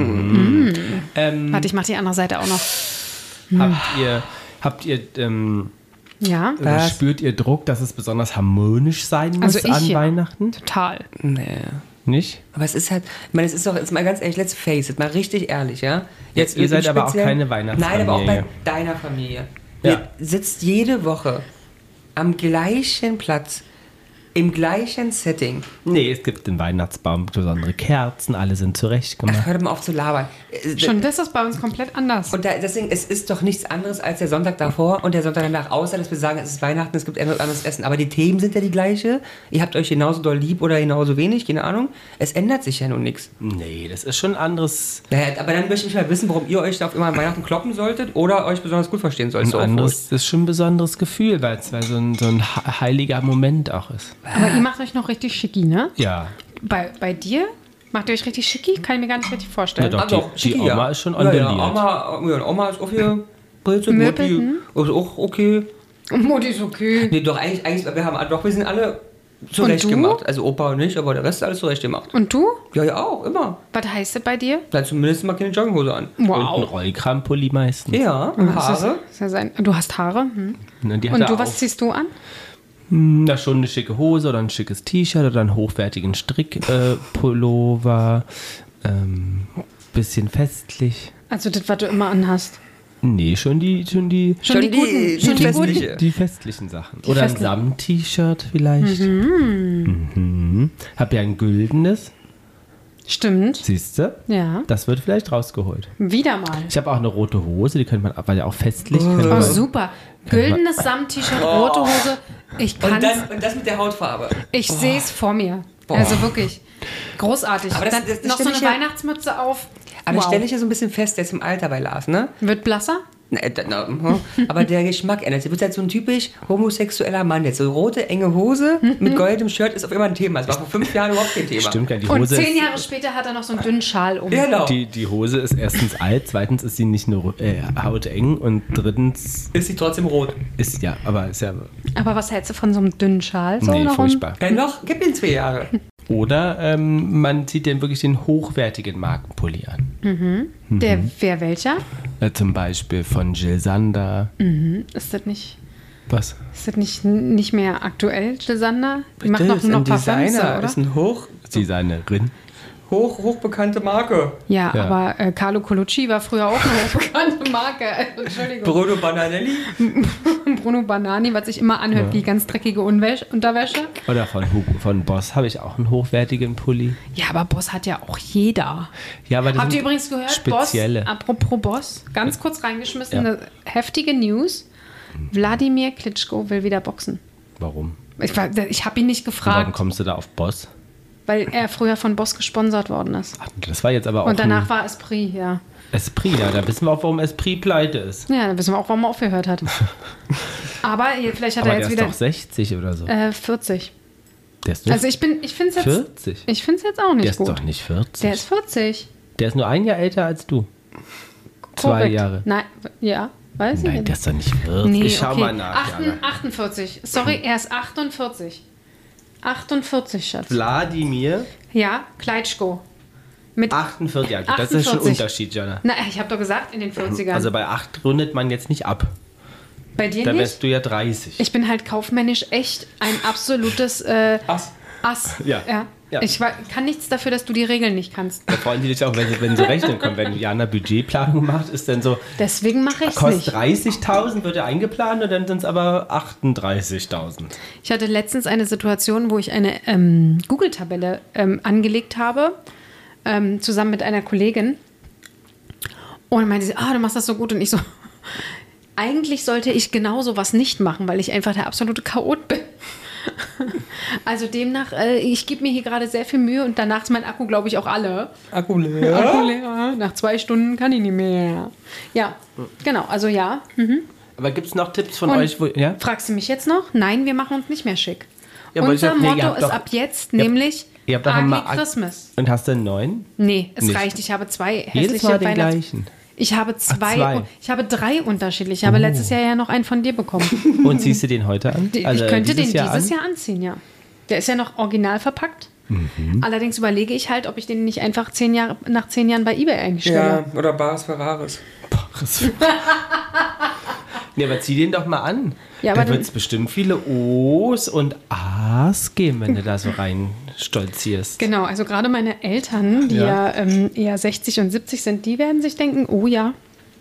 Warte, ich mach die andere Seite auch noch. Habt ihr Ja, spürt ihr Druck, dass es besonders harmonisch sein muss Also ich an ja. Weihnachten? total. Nee. Nicht? Aber es ist halt, ich meine, es ist doch, jetzt mal ganz ehrlich, let's face it, mal richtig ehrlich, ja? Jetzt, Ihr seid aber auch speziell- keine Weihnachtsfamilie. Nein, aber auch bei deiner Familie. Ja. Ihr sitzt jede Woche am gleichen Platz, im gleichen Setting. Nee, es gibt den Weihnachtsbaum, besondere Kerzen, alle sind Ach, zurechtgemacht. hör doch mal auf zu labern. Schon das ist bei uns komplett anders. Und deswegen, es ist doch nichts anderes als der Sonntag davor und der Sonntag danach, außer dass wir sagen, es ist Weihnachten, es gibt etwas anderes Essen. Aber die Themen sind ja die gleiche. Ihr habt euch genauso doll lieb oder genauso wenig, keine Ahnung. Es ändert sich ja nun nichts. Nee, das ist schon ein anderes, Naja, aber dann möchte ich mal wissen, warum ihr euch da auf immer an Weihnachten kloppen solltet oder euch besonders gut verstehen solltet. das ist schon ein besonderes Gefühl, weil es so ein heiliger Moment auch ist. Aber ihr macht euch noch richtig schicki, ne? Ja. Bei dir? Macht ihr euch richtig schicki? Kann ich mir gar nicht richtig vorstellen. Ja, doch. Die Oma ist schon ondelliert. ondelliert. Oma ist auch hier. Breze, Möbel, Mutti ist auch okay. Mutti ist okay. Nee, doch, eigentlich, wir sind alle zurecht Und du? gemacht. Also Opa nicht, aber der Rest ist alles zurecht gemacht. Und du? Ja, auch, immer. Was heißt das bei dir? Dann zumindest mal keine Jogginghose an. Und ein Wow. Rollkrampulli meistens. Ja, und Haare. Ist ja du hast Haare? Hm. Ne, die hat Und er du, auch. was ziehst du an? Na, schon eine schicke Hose oder ein schickes T-Shirt oder einen hochwertigen Strickpullover. Bisschen festlich. Also das, was du immer anhast. Nee, schon die Schon die guten. die Schon die guten. festliche. Die festlichen Sachen. Oder ein festlichen. Samt-T-Shirt vielleicht. Hab ja ein güldenes, Stimmt. siehst du? Ja. Das wird vielleicht rausgeholt. Wieder mal. Ich habe auch eine rote Hose, die könnte man, weil ja auch festlich. könnte Oh, man- super. Güldenes Samt-T-Shirt, rote Hose. Ich Und kann's. das mit der Hautfarbe. Ich sehe es vor mir. Also wirklich. Großartig. Aber das Dann noch so stell eine ich ja- Weihnachtsmütze auf. Aber das Wow. stelle ich ja so ein bisschen fest, jetzt im Alter bei Lars, ne? Wird blasser? Aber der Geschmack ändert sich. Du bist halt so ein typisch homosexueller Mann jetzt. So rote, enge Hose mit goldenem Shirt ist auf immer ein Thema. Das war vor 5 Jahren überhaupt kein Thema. Stimmt, ja, die Und Hose 10 ist, Jahre später hat er noch so einen dünnen Schal um. Genau. die Hose ist erstens alt, zweitens ist sie nicht nur hauteng und drittens Ist sie trotzdem rot. ist ja, aber ist ja Aber was hältst du von so einem dünnen Schal? So nee, darum? furchtbar. Ja, noch, gib ihm 2 Jahre. Oder man zieht den wirklich den hochwertigen Markenpulli an. Der wäre welcher? Zum Beispiel von Jill Sander. Ist das nicht Was? nicht mehr aktuell, Sander? Die macht Bitte, noch ist ein Parfums, Designer, oder? ist ein Designerin. Hochbekannte Marke. Ja, Ja. aber Carlo Colucci war früher auch eine hochbekannte Marke. Also, Entschuldigung. Bruno Bananelli. Bruno Banani, was sich immer anhört wie ganz dreckige Unterwäsche. Oder von Boss habe ich auch einen hochwertigen Pulli. Ja, aber Boss hat ja auch jeder. Ja, aber das Habt ihr sind übrigens gehört, spezielle. Boss, apropos Boss, ganz kurz reingeschmissen, eine heftige News. Wladimir Klitschko will wieder boxen. Warum? Ich habe ihn nicht Warum gefragt, kommst du da auf Boss? weil er früher von Boss gesponsert worden ist. Ach, das war jetzt aber auch Und danach ein war Esprit, ja. Esprit. Ja, da wissen wir auch, warum Esprit pleite ist. Ja, dann wissen wir auch, warum er aufgehört hat. Aber vielleicht hat Aber er der jetzt ist wieder doch 60 oder so. 40. Der ist nur Also ich finde es jetzt 40. Ich finde es jetzt auch nicht Der ist gut. doch nicht 40. Der ist 40. Der ist nur ein Jahr älter als du. 2 Korrekt. Jahre. Nein, ja, weiß ich Nein, nicht. der ist doch nicht 40. Nee, ich schau okay. mal nach. Jana. 48. Sorry, er ist 48. 48, Schatz. Wladimir, Ja, Klitschko. Mit 48. Ja, gut, das ist schon ein 48. Unterschied, Jana. Na, ich habe doch gesagt, in den 40ern. Also bei 8 rundet man jetzt nicht ab. Bei dir Da nicht? wärst du ja 30. Ich bin halt kaufmännisch echt ein absolutes Ass. Ja. Ja. Ich kann nichts dafür, dass du die Regeln nicht kannst. Da freuen die dich auch, wenn sie rechnen können. Wenn Jana Budgetplanung macht, ist dann so, Deswegen mache ich es kostet nicht. 30.000, wird ja eingeplant und dann sind es aber 38.000. Ich hatte letztens eine Situation, wo ich eine Google-Tabelle angelegt habe, zusammen mit einer Kollegin. Und dann meinte sie, du machst das so gut. Und ich so, eigentlich sollte ich genau sowas nicht machen, weil ich einfach der absolute Chaot bin. Also demnach, ich gebe mir hier gerade sehr viel Mühe und danach ist mein Akku, glaube ich, auch alle. Akku leer. Akku leer. Nach 2 Stunden kann ich nicht mehr. Ja, genau, also ja. Aber gibt es noch Tipps von Und euch? Ja? Fragst du mich jetzt noch? Nein, wir machen uns nicht mehr schick. Ja, aber Unser ich hab- nee, ihr Motto habt ist doch- ab jetzt ihr habt- nämlich ihr habt doch Ugly mal- Christmas. Und hast du einen neuen? Nee, es Nicht. reicht. Ich habe 2 Jedes hässliche Mal den Weihnachts... gleichen. Ich habe zwei. 2, ich habe 3 unterschiedliche. Ich habe letztes Jahr ja noch einen von dir bekommen. Und ziehst du den heute an? Ich könnte den Jahr dieses an? Jahr anziehen, ja. Der ist ja noch original verpackt. Allerdings überlege ich halt, ob ich den nicht einfach nach 10 Jahren bei eBay einstelle. Ja, oder Bares Ferraris. Nee, aber zieh den doch mal an. Ja, aber da dann- wird es bestimmt viele O's und A's geben, wenn du da so rein stolzierst. Genau, also gerade meine Eltern, die ja, eher 60 und 70 sind, die werden sich denken, oh ja,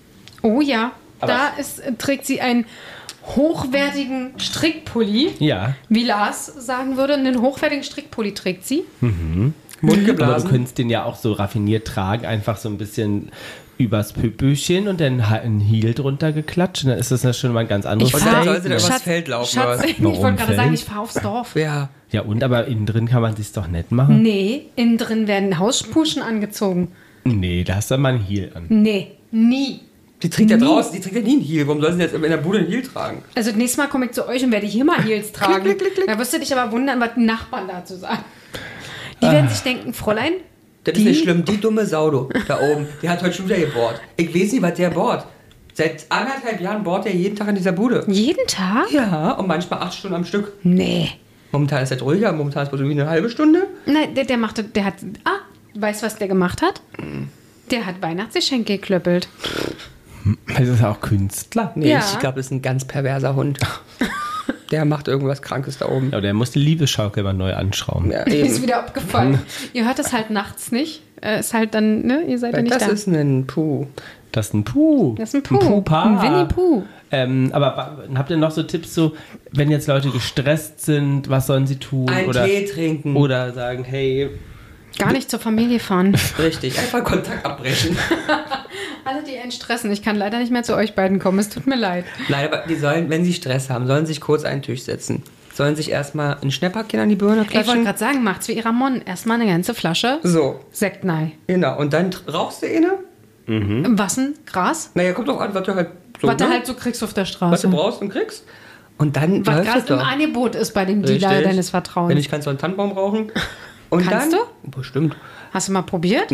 Aber- trägt sie einen hochwertigen Strickpulli. Ja, Wie Lars sagen würde, einen hochwertigen Strickpulli trägt sie. Mund aber du geblasen. könntest den ja auch so raffiniert tragen, einfach so ein bisschen übers Püppchen und dann ein Heel drunter geklatscht. Und dann ist das ja schon mal ein ganz anderes Und dann Statement. soll sie da übers Feld laufen, Schatz, oder? ich Warum wollte gerade sagen, Feld? ich fahre aufs Dorf. Ja. Ja, und aber innen drin kann man sich's doch nett machen. Nee, innen drin werden Hauspuschen angezogen. Nee, da hast du mal ein Heel an. Nee, nie. Die trägt ja draußen, die trägt ja nie einen Heel. Warum soll sie denn jetzt in der Bude einen Heel tragen? Also nächstes Mal komme ich zu euch und werde hier mal Heels tragen. klick, klick, klick. Da wirst du dich aber wundern, was die Nachbarn dazu sagen. Die werden sich denken, Fräulein, Das ist nicht schlimm. Die dumme Saudo da oben, die hat heute schon wieder gebohrt. Ich weiß nicht, was der bohrt. Seit 1,5 Jahren bohrt er jeden Tag in dieser Bude. jeden Tag? Ja, und manchmal 8 Stunden am Stück. Nee. Momentan ist er ruhiger, momentan ist es irgendwie eine halbe Stunde. Nein, der hat, weißt du, was der gemacht hat? Der hat Weihnachtsgeschenke geklöppelt. Das ist ja auch Künstler. Nee, Ja. ich glaube, das ist ein ganz perverser Hund. Der macht irgendwas Krankes da oben. Ja, der muss die Liebesschaukel mal neu anschrauben. Ja, Ist eben. wieder abgefallen. Ihr hört es halt nachts nicht. Ist halt dann, ne, ihr seid ja nicht Das da. ist ein Puh. Das ist ein Puh. Das ist ein Puh. Puh-Paar. Ein Winnie-Puh. Aber habt ihr noch so Tipps, so, wenn jetzt Leute gestresst sind, was sollen sie tun? Einen oder, Tee trinken. Oder sagen, hey, Gar nicht zur Familie fahren. Richtig, einfach Kontakt abbrechen. Alle, die einen stressen. Ich kann leider nicht mehr zu euch beiden kommen. Es tut mir leid. Nein, aber die sollen, wenn sie Stress haben, sollen sich kurz einen Tisch setzen. Sollen sich erstmal ein Schnäpperchen an die Birne Ich wollte klatschen. gerade sagen, macht's wie Ramon. Erstmal eine ganze Flasche So, Sekt, nein. genau. Und dann rauchst du eine. Was denn? Gras? Naja, kommt doch an, was du halt so, Was du ne? halt so kriegst auf der was Straße. du brauchst und kriegst. Und dann Was läuft es gerade im doch. Angebot ist bei dem Dealer Richtig. deines Vertrauens. Wenn ich kannst du einen Tannenbaum rauchen. Und Kannst dann, du? Bestimmt. Hast du mal probiert?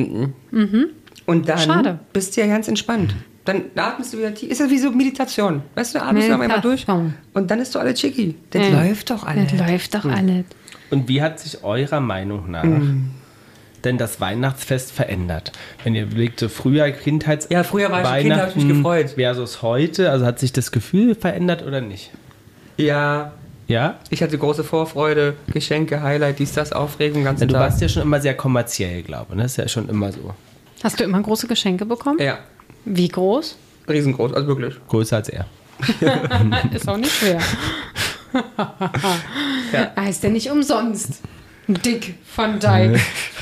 Und dann Schade. bist du ja ganz entspannt. Dann atmest du wieder tief. Ist ja wie so Meditation. Weißt du, atmest du einmal durch. Meditation. Und dann ist doch alles chicky. Das Ja. läuft doch alles. Das läuft doch alles. und wie hat sich eurer Meinung nach denn das Weihnachtsfest verändert? Wenn ihr überlegt, so früher Kindheits... Ja, früher war ich ein Kind, hab ich mich gefreut. Versus heute, also hat sich das Gefühl verändert oder nicht? Ja, Ja? Ich hatte große Vorfreude, Geschenke, Highlight, dies, das, Aufregung, ganzen Du Tag. warst ja schon immer sehr kommerziell, glaube ich. Ne? Das ist ja schon immer so. Hast du immer große Geschenke bekommen? Ja, Wie groß? riesengroß, also wirklich. Größer als er. Ist auch nicht schwer. Ja. Heißt ja nicht umsonst. Dick von Dyke.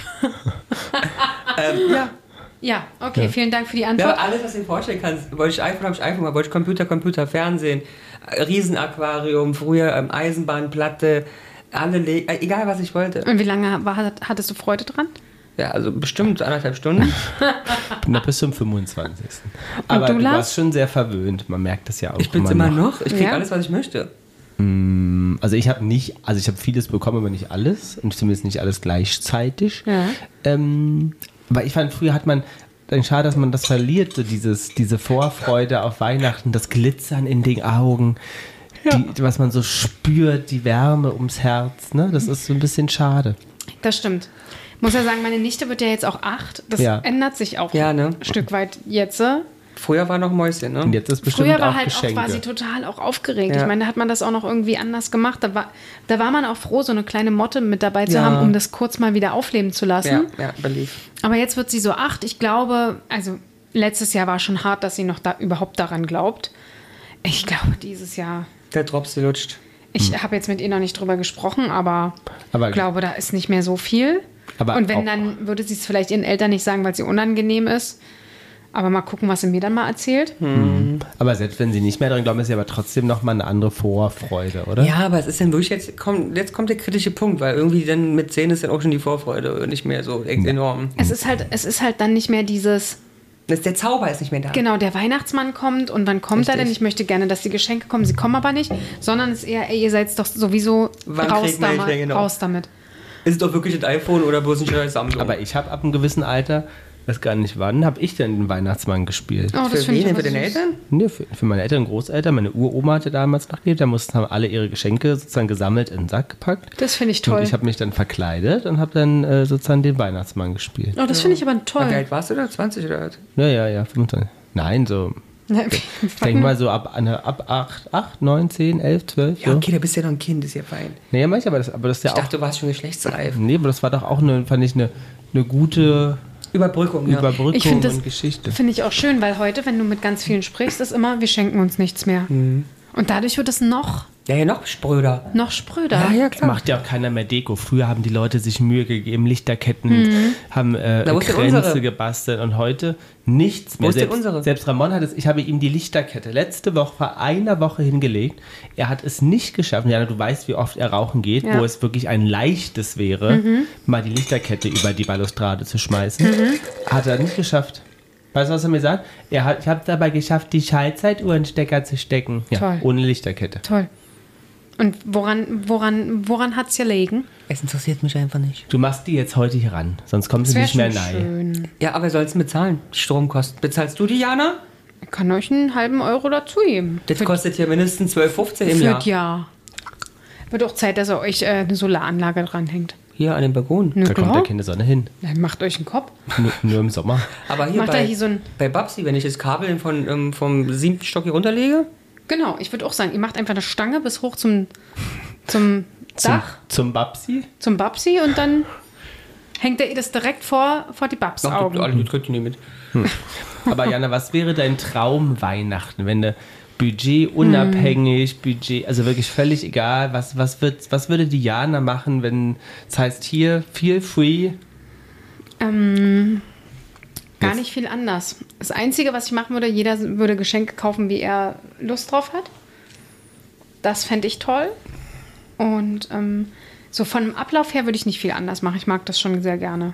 Ja. Ja, okay, vielen Dank für die Ja, Antwort. aber alles, was du dir vorstellen kannst. Wollte ich iPhone, habe ich iPhone mal. Wollte ich Computer, Fernsehen, Riesenaquarium, früher Eisenbahnplatte, egal was ich wollte. Und wie lange hattest du Freude dran? Ja, also bestimmt 1,5 Stunden. Na, bis zum 25. Aber du, du Lars? warst schon sehr verwöhnt. Man merkt das ja auch Ich bin's immer noch. Ich krieg Ja? alles, was ich möchte. Also ich habe vieles bekommen, aber nicht alles. Und zumindest nicht alles gleichzeitig. Ja. Weil ich fand, früher hat man, dann schade, dass man das verliert, so diese Vorfreude auf Weihnachten, das Glitzern in den Augen, was man so spürt, die Wärme ums Herz. Ne? Das ist so ein bisschen schade. Das stimmt. Ich muss ja sagen, meine Nichte wird ja jetzt auch 8. Das Ja. ändert sich auch Ja, ne? ein Stück weit jetzt. Früher war noch Mäuschen, ne? Und jetzt ist bestimmt Früher war auch halt Geschenke. auch, war sie total auch aufgeregt. Ja. Ich meine, da hat man das auch noch irgendwie anders gemacht. Da war man auch froh, so eine kleine Motte mit dabei zu Ja. haben, um das kurz mal wieder aufleben zu lassen. Ja, belief. Aber jetzt wird sie so 8. Ich glaube, also letztes Jahr war schon hart, dass sie noch überhaupt daran glaubt. Ich glaube, dieses Jahr, Der Drops, die lutscht. ich habe jetzt mit ihr noch nicht drüber gesprochen, aber Aber- ich glaube, da ist nicht mehr so viel. Aber Und wenn, auch- dann würde sie es vielleicht ihren Eltern nicht sagen, weil es ihr unangenehm ist. Aber mal gucken, was sie mir dann mal erzählt. Aber selbst wenn sie nicht mehr dran glauben, ist ja aber trotzdem nochmal eine andere Vorfreude, oder? Ja, aber es ist dann wirklich, jetzt kommt der kritische Punkt, weil irgendwie dann mit 10 ist dann auch schon die Vorfreude nicht mehr so enorm. Es ist halt dann nicht mehr dieses, Der Zauber ist nicht mehr da. genau, der Weihnachtsmann kommt und wann kommt er denn? Richtig. Ich möchte gerne, dass die Geschenke kommen. Sie kommen aber nicht, sondern es ist eher, ey, ihr seid doch sowieso Wann raus kriegen wir damit. Geschenke noch? Raus damit. Ist es doch wirklich ein iPhone oder bloß ein schönes Samsung? Aber ich habe ab einem gewissen Alter, weiß gar nicht wann, habe ich denn den Weihnachtsmann gespielt. Oh, das für finde ich wen? aber Für den süß. Eltern? Nee, für meine Eltern und Großeltern. Meine Uroma hatte damals noch gelebt. Da haben alle ihre Geschenke sozusagen gesammelt in den Sack gepackt. Das finde ich toll. Und ich habe mich dann verkleidet und habe dann sozusagen den Weihnachtsmann gespielt. Oh, das finde ich aber Wie toll. alt warst du da? 20 oder was? Ja, 25. Nein, so, ich denke mal so ab 8, 9, 10, 11, 12. Ja, so. okay, da bist du ja noch ein Kind, ist ja fein. Nee, ja, manchmal, aber das ist ja Ich auch. dachte, du warst schon geschlechtsreif. Nee, aber das war doch auch fand ich eine gute Überbrückung, ja. Überbrückung Ich finde das und Geschichte. finde ich auch schön, weil heute, wenn du mit ganz vielen sprichst, ist immer, wir schenken uns nichts mehr. Mhm. Und dadurch wird es noch Ja, noch spröder. spröder. Ja, ja, Das klar. macht ja auch keiner mehr Deko. Früher haben die Leute sich Mühe gegeben, Lichterketten, haben wo ist denn Kränze unsere? gebastelt und heute nichts mehr. Wo ist denn unsere? Selbst Ramon hat es, ich habe ihm die Lichterkette letzte Woche vor einer Woche hingelegt. Er hat es nicht geschafft. Jana, du weißt, wie oft er rauchen geht, Ja. wo es wirklich ein leichtes wäre, mal die Lichterkette über die Balustrade zu schmeißen. Hat er nicht geschafft. Weißt du, was er mir sagt? Ich habe dabei geschafft, die Schallzeituhrenstecker zu stecken. Ja, Toll. ohne Lichterkette. Toll. Und woran hat es gelegen? Es interessiert mich einfach nicht. Du machst die jetzt heute hier ran, sonst kommen sie Das nicht wäre mehr schon rein. schön. Ja, aber sollst du bezahlen? Die Stromkosten. Bezahlst du die, Jana? Ich kann euch einen halben Euro dazu geben. Das kostet hier mindestens 12,15 im Für Jahr. das Jahr. Wird auch Zeit, dass ihr euch eine Solaranlage dranhängt. Hier an dem Balkon. Ne, Da kommt klar. ja keine Sonne hin. Dann macht euch einen Kopf. Nur im Sommer. Aber hier Macht bei, er hier so ein- bei Babsi, wenn ich das Kabel vom 7. Stock hier runterlege, Genau, ich würde auch sagen, ihr macht einfach eine Stange bis hoch zum Dach, Zum Babsi? zum Babsi und dann hängt ihr das direkt vor die doch, Babsaugen. alle, das kriegt ihr nicht mit. Aber Jana, was wäre dein Traum Weihnachten, wenn du Budget unabhängig, Budget, also wirklich völlig egal, was würde die Jana machen, wenn es heißt hier, feel free? Gar nicht viel anders. Das Einzige, was ich machen würde, jeder würde Geschenke kaufen, wie er Lust drauf hat. Das fände ich toll. Und so von dem Ablauf her würde ich nicht viel anders machen. Ich mag das schon sehr gerne.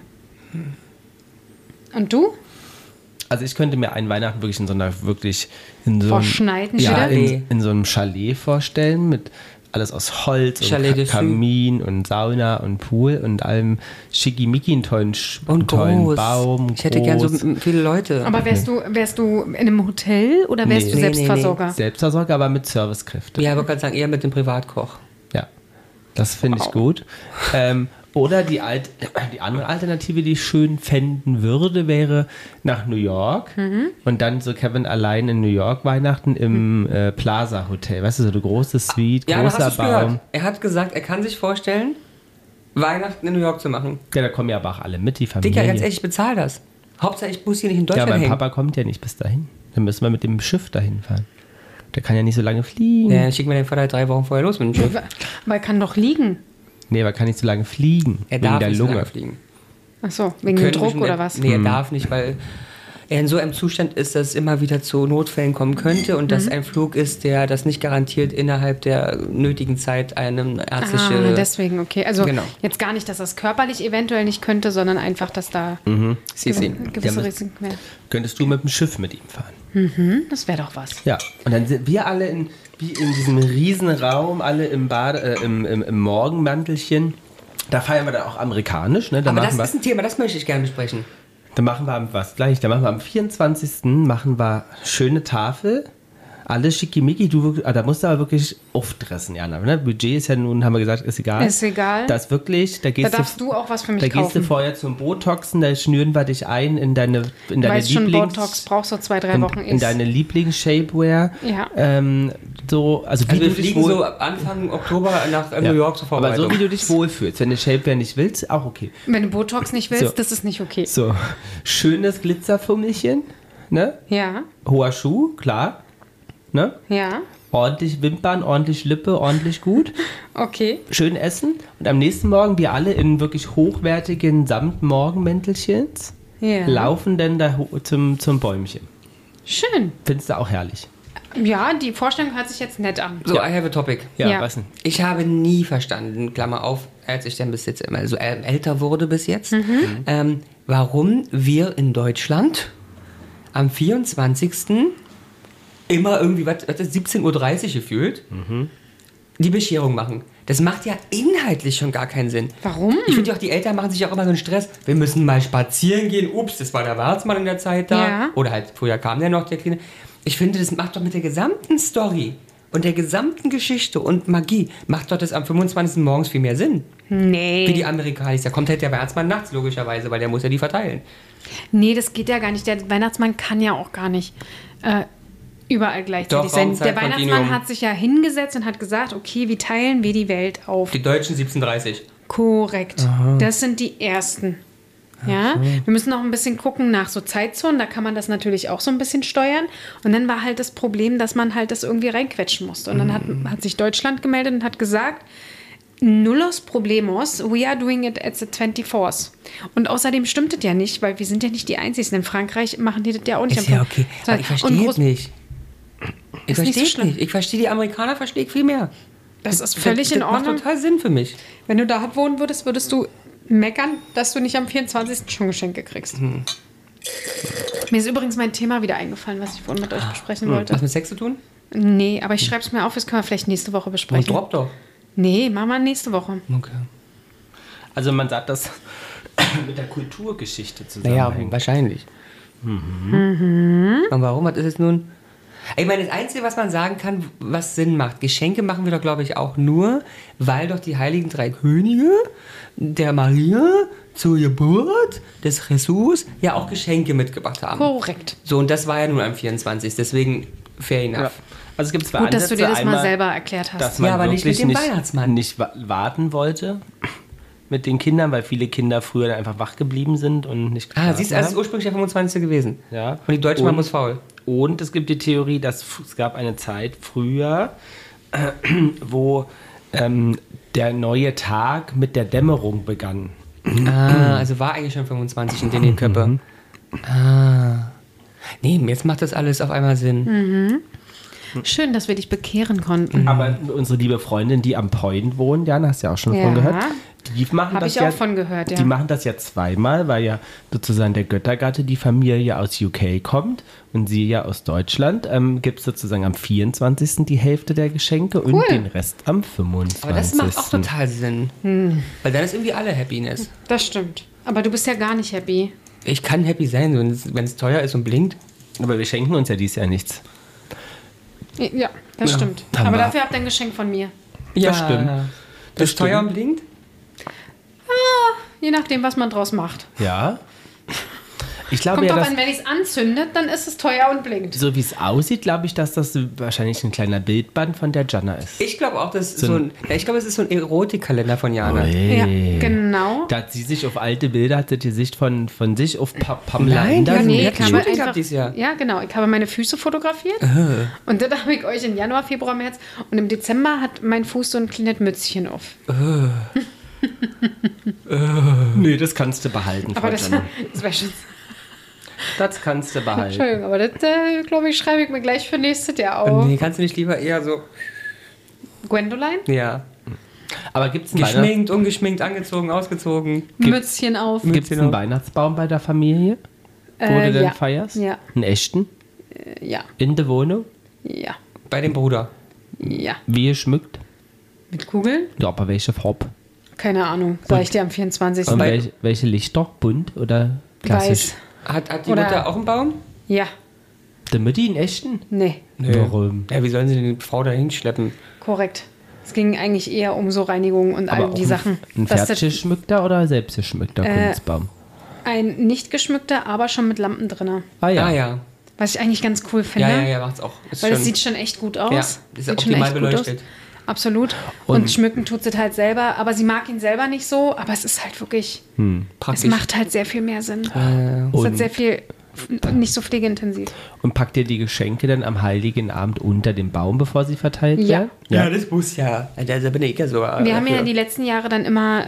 Und du? Also ich könnte mir einen Weihnachten wirklich in so einem Verschneiten ja, wieder? in so einem Chalet vorstellen, mit alles aus Holz Chalet und de Sud. Kamin und Sauna und Pool und allem schickimicki, einen tollen Und tollen groß. Baum. Ich hätte gern so groß. viele Leute. Aber wärst du in einem Hotel oder wärst Nee. du Nee, Selbstversorger? Selbstversorger, aber mit Servicekräften. Ja, ich wollte gerade sagen, eher mit dem Privatkoch. Ja, das finde ich gut. Oder die andere Alternative, die ich schön fänden würde, wäre nach New York und dann so Kevin allein in New York Weihnachten im Plaza Hotel. Weißt du, so eine große Suite, Ja, aber großer hast du's Baum. gehört? Er hat gesagt, er kann sich vorstellen, Weihnachten in New York zu machen. Ja, da kommen ja aber auch alle mit, die Familie. Dicker, ganz ehrlich, ich bezahle das. Hauptsache, ich muss hier nicht in Ja, Deutschland mein hängen. Papa kommt ja nicht bis dahin. Dann müssen wir mit dem Schiff dahin fahren. Der kann ja nicht so lange fliegen. Ja, dann schicken wir den Vater 3 Wochen vorher los mit dem Schiff. Weil kann doch liegen. Nee, aber kann nicht so lange fliegen. Er wegen darf der nicht so Lunge. lange fliegen. Achso, wegen dem Könnte Druck bestimmt- oder was? Nee, er darf nicht, weil er in so einem Zustand ist, dass es immer wieder zu Notfällen kommen könnte und dass ein Flug ist, der das nicht garantiert innerhalb der nötigen Zeit eine ärztliche... Deswegen, okay. Also Genau. jetzt gar nicht, dass das körperlich eventuell nicht könnte, sondern einfach, dass da Sie sehen. gewisse Ja, Risiken wären. Könntest du mit dem Schiff mit ihm fahren? Das wäre doch was. Ja. Und dann sind wir alle wie in diesem Riesenraum, alle im im Morgenmantelchen. Da feiern wir dann auch amerikanisch. Ne? Da Aber machen das ist ein Thema, das möchte ich gerne besprechen. Dann machen wir da machen wir am 24. machen wir schöne Tafel. Alles schickimicki. Da musst du aber wirklich aufdressen, Jana. Ne? Budget ist ja nun, haben wir gesagt, ist egal. Ist egal. Das wirklich, da Da darfst du auch was für mich Da gehst du kaufen. vorher zum Botoxen, da schnüren wir dich ein in deine Du weißt schon, Lieblings... Botox brauchst so 2-3 Wochen in deine Lieblings-Shapewear. Ja. Also wie Also du wir dich fliegen wohl... so Anfang Oktober nach Ja. New York zur Aber Vorbereitung. so wie du dich wohlfühlst. Wenn du Shapewear nicht willst, auch okay. Wenn du Botox nicht willst, So. das ist nicht okay. So, schönes Glitzerfummelchen, ne? Ja, Hoher Schuh, klar. Ne? ja, Ordentlich Wimpern, ordentlich Lippe, ordentlich gut. okay. Schön essen. Und am nächsten Morgen wir alle in wirklich hochwertigen Samtmorgenmäntelchens Ja. laufen dann da zum Bäumchen. Schön. Findest du auch herrlich? Ja, die Vorstellung hört sich jetzt nett an. So, I have a topic. Ja. Was denn? Ich habe nie verstanden, Klammer auf, als ich dann bis jetzt immer so älter wurde bis jetzt, warum wir in Deutschland am 24. immer irgendwie, was ist 17:30 Uhr gefühlt, die Bescherung machen. Das macht ja inhaltlich schon gar keinen Sinn. Warum? Ich finde ja auch, die Eltern machen sich auch immer so einen Stress. Wir müssen mal spazieren gehen. Ups, das war der Weihnachtsmann in der Zeit da. Ja. Oder halt, früher kam der noch, der Kleine. Ich finde, das macht doch mit der gesamten Story und der gesamten Geschichte und Magie, macht doch das am 25. morgens viel mehr Sinn. Nee. Wie die Amerikaner. Da kommt halt der Weihnachtsmann nachts, logischerweise, weil der muss ja die verteilen. Nee, das geht ja gar nicht. Der Weihnachtsmann kann ja auch gar nicht überall gleichzeitig Doch, sein. Raumzeit, Der Weihnachtsmann Kontinuum. hat sich ja hingesetzt und hat gesagt, okay, wie teilen wir die Welt auf? Die Deutschen 17:30. Korrekt. Das sind die ersten. Ja, wir müssen noch ein bisschen gucken nach so Zeitzonen, da kann man das natürlich auch so ein bisschen steuern. Und dann war halt das Problem, dass man halt das irgendwie reinquetschen musste. Und dann hat sich Deutschland gemeldet und hat gesagt, nullos problemos, we are doing it at the 24th. Und außerdem stimmt es ja nicht, weil wir sind ja nicht die Einzigen. In Frankreich machen die das ja auch nicht. Ist ja okay. Aber ich verstehe es nicht. Ich Ist nicht so verstehe es schlimm. nicht. Ich verstehe die Amerikaner, verstehe ich viel mehr. Das ist völlig in Das Ordnung. macht total Sinn für mich. Wenn du da wohnen würdest, würdest du meckern, dass du nicht am 24. schon Geschenke kriegst. Mir ist übrigens mein Thema wieder eingefallen, was ich vorhin mit euch besprechen wollte. Was mit Sex zu tun? Nee, aber ich schreibe es mir auf, das können wir vielleicht nächste Woche Und besprechen. drop doch. Nee, machen wir nächste Woche. Okay. Also man sagt das mit der Kulturgeschichte Naja, zusammenhängt. wahrscheinlich. Und warum? Was ist es nun? Ich meine, das Einzige, was man sagen kann, was Sinn macht, Geschenke machen wir doch, glaube ich, auch nur, weil doch die heiligen drei Könige der Maria zur Geburt des Jesus ja auch Geschenke mitgebracht haben. Korrekt. So, und das war ja nun am 24. Deswegen fair enough. Ja. Also es gibt zwei Gut, dass du Ansätze. dir das mal Einmal, selber erklärt hast. dass man Ja, aber nicht wirklich mit dem Weihnachtsmann. nicht warten wollte mit den Kindern, weil viele Kinder früher dann einfach wach geblieben sind und nicht Ah, siehst du, also es ist haben. ursprünglich der 25. gewesen. Ja. Und die Deutsche Mann muss faul. Und es gibt die Theorie, dass es gab eine Zeit früher, wo der neue Tag mit der Dämmerung begann. Ah, also war eigentlich schon 25 in den Köppe. Ah. Nee, jetzt macht das alles auf einmal Sinn. Schön, dass wir dich bekehren konnten. Aber unsere liebe Freundin, die am Point wohnt, Jana, hast du ja auch schon Ja. von gehört, die machen Habe das ich ja, auch von gehört, ja. Die machen das ja zweimal, weil ja sozusagen der Göttergatte, die Familie aus UK kommt und sie ja aus Deutschland. Gibt es sozusagen am 24. die Hälfte der Geschenke und den Rest am 25. Aber das macht auch total Sinn. Weil dann ist irgendwie alle Happiness. Das stimmt. Aber du bist ja gar nicht happy. Ich kann happy sein, wenn es teuer ist und blinkt. Aber wir schenken uns ja dieses Jahr nichts. Ja, das stimmt. Dann Aber war- dafür habt ihr ein Geschenk von mir. Ja, stimmt. Das ist teuer stimmt. und blinkt? je nachdem, was man draus macht. Ja. Ich glaube Kommt ja, drauf dass, an, wenn ich es anzündet, dann ist es teuer und blinkt. so wie es aussieht, glaube ich, dass das wahrscheinlich ein kleiner Bildband von der Jana ist. Ich glaube auch, das ist ich glaube, es ist so ein Erotikkalender von Jana. Ja, genau. Da hat sie sich auf alte Bilder, hat sie die Sicht von sich auf Pamela Nein, Anderson nee, geklebt. ich habe einfach dieses Jahr. Ja, genau. Ich habe meine Füße fotografiert. Und dann habe ich euch im Januar, Februar, März. Und im Dezember hat mein Fuß so ein kleines Mützchen auf. Nee, das kannst du behalten, Aber Frau das Jana. wäre schon... Das kannst du behalten. Entschuldigung, aber das, glaube ich, schreibe ich mir gleich für nächstes Jahr auf. Nee, kannst du nicht lieber eher so, Gwendoline? ja, Aber gibt es geschminkt, ungeschminkt, angezogen, ausgezogen. Mützchen auf. einen Weihnachtsbaum bei der Familie, wo du denn ja. feierst? Ja. Einen echten? Ja, In der Wohnung? ja, Bei dem Bruder. ja. Wie ihr schmückt? Mit Kugeln? Ja, aber welche Farbe? Keine Ahnung. Sag ich dir am 24. Und welche Lichter? Bunt oder klassisch? Weiß. Hat die Oder- Mutter auch einen Baum? Ja. Der Mutti einen echten? Nee, Warum? Ja, wie sollen sie denn die Frau da hinschleppen? korrekt. Es ging eigentlich eher um so Reinigung und all auch die Sachen. Ein Dass das fertig geschmückter oder selbst geschmückter Kunstbaum? ein nicht geschmückter, aber schon mit Lampen drin. Ah ja. Ah ja. Was ich eigentlich ganz cool finde. Ja, macht's auch. Ist Weil schon, es sieht schon echt gut aus. ja, ist Sieht schon optimal echt gut aus. beleuchtet. Absolut. Und schmücken tut sie halt selber. Aber sie mag ihn selber nicht so. Aber es ist halt wirklich... Es Praktisch. macht halt sehr viel mehr Sinn. Es hat Und, sehr viel... Nicht so pflegeintensiv. und packt ihr die Geschenke dann am Heiligen Abend unter dem Baum, bevor sie verteilt Ja. werden? Ja, das muss ja. Da bin ich ja so. Wir haben ja die letzten Jahre dann immer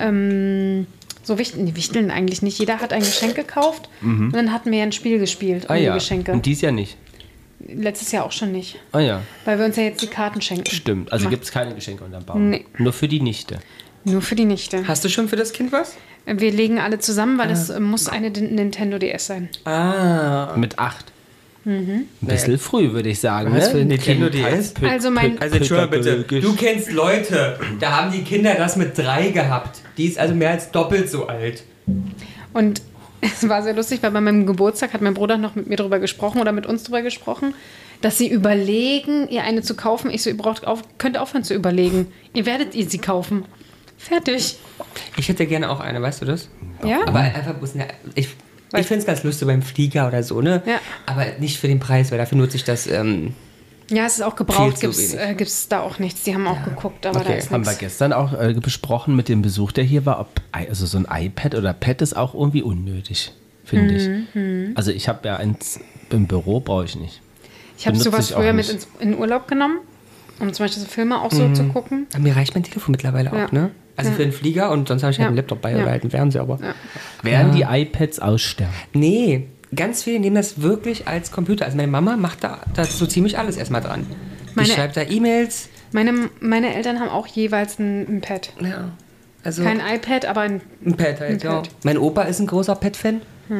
so Wichteln eigentlich nicht. Jeder hat ein Geschenk gekauft und dann hatten wir ja ein Spiel gespielt um Ah die ja. Geschenke. Und dies ja nicht. Letztes Jahr auch schon nicht. Ah ja. Weil wir uns ja jetzt die Karten schenken. Stimmt. Also Macht- gibt es keine Geschenke unterm Baum. Nee. Nur für die Nichte. Nur für die Nichte. Hast du schon für das Kind was? Wir legen alle zusammen, weil es muss eine Nintendo DS sein. Ah. Mit 8. Ein bisschen früh, würde ich sagen. Was ne? für ein Nintendo Kind hat DS? Also mein- Also Entschuldigung bitte, pädagogisch. du kennst Leute, da haben die Kinder das mit 3 gehabt. Die ist also mehr als doppelt so alt. Und es war sehr lustig, weil bei meinem Geburtstag hat mein Bruder noch mit mir drüber gesprochen oder mit uns drüber gesprochen, dass sie überlegen, ihr eine zu kaufen. Ich so, ihr könnt aufhören zu überlegen. Ihr werdet ihr sie kaufen. Fertig. Ich hätte gerne auch eine, weißt du das? Ja? Aber einfach muss ich finde es ganz lustig beim Flieger oder so, ne? Ja. Aber nicht für den Preis, weil dafür nutze ich das. Ja, es ist auch gebraucht, Viel zu gibt es da auch nichts. Die haben auch geguckt, aber da Okay, ist Haben wir nichts. gestern auch besprochen mit dem Besuch, der hier war, ob also so ein iPad oder Pad ist auch irgendwie unnötig, finde ich. Also ich habe ja eins im Büro, brauche ich nicht. Ich habe benutze sowas ich auch früher mit nicht. in Urlaub genommen, um zum Beispiel so Filme auch so zu gucken. Mir reicht mein Telefon mittlerweile Ja. auch, ne? Also für den Flieger und sonst habe ich halt einen Laptop bei Ja. oder halt einen Fernseher, aber. Werden die iPads aussterben? Nee, ganz viele nehmen das wirklich als Computer. Also meine Mama macht da so ziemlich alles erstmal dran. Meine- Die schreibt da E-Mails. Meine Eltern haben auch jeweils ein Pad. Ja. Also Kein iPad, aber ein... ein Pad halt, ein ja. Pad. Mein Opa ist ein großer Pad-Fan.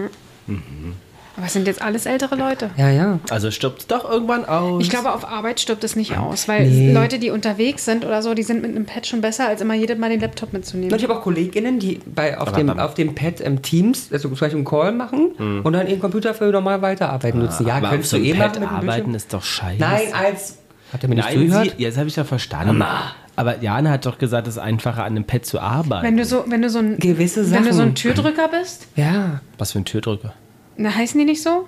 Aber es sind jetzt alles ältere Leute. Ja, ja. Also stirbt es doch irgendwann aus. Ich glaube, auf Arbeit stirbt es nicht aus, weil Nee. Leute, die unterwegs sind oder so, die sind mit einem Pad schon besser, als immer jedes Mal den Laptop mitzunehmen. Und ich habe auch KollegInnen, die auf dem Pad Teams, also zum Beispiel einen Call machen und dann ihren Computer für normal weiterarbeiten nutzen. Ja, aber könntest auf du so einem machen Pad mit dem arbeiten Bildschirm? ist doch scheiße. Nein, habt ihr mir nicht Nein, zugehört? jetzt habe ich ja verstanden. Aber Jana hat doch gesagt, es ist einfacher, an einem Pad zu arbeiten. Wenn du so ein Gewisse Wenn du so ein Sachen. Türdrücker bist, Ja. Was für ein Türdrücker? na, heißen die nicht so?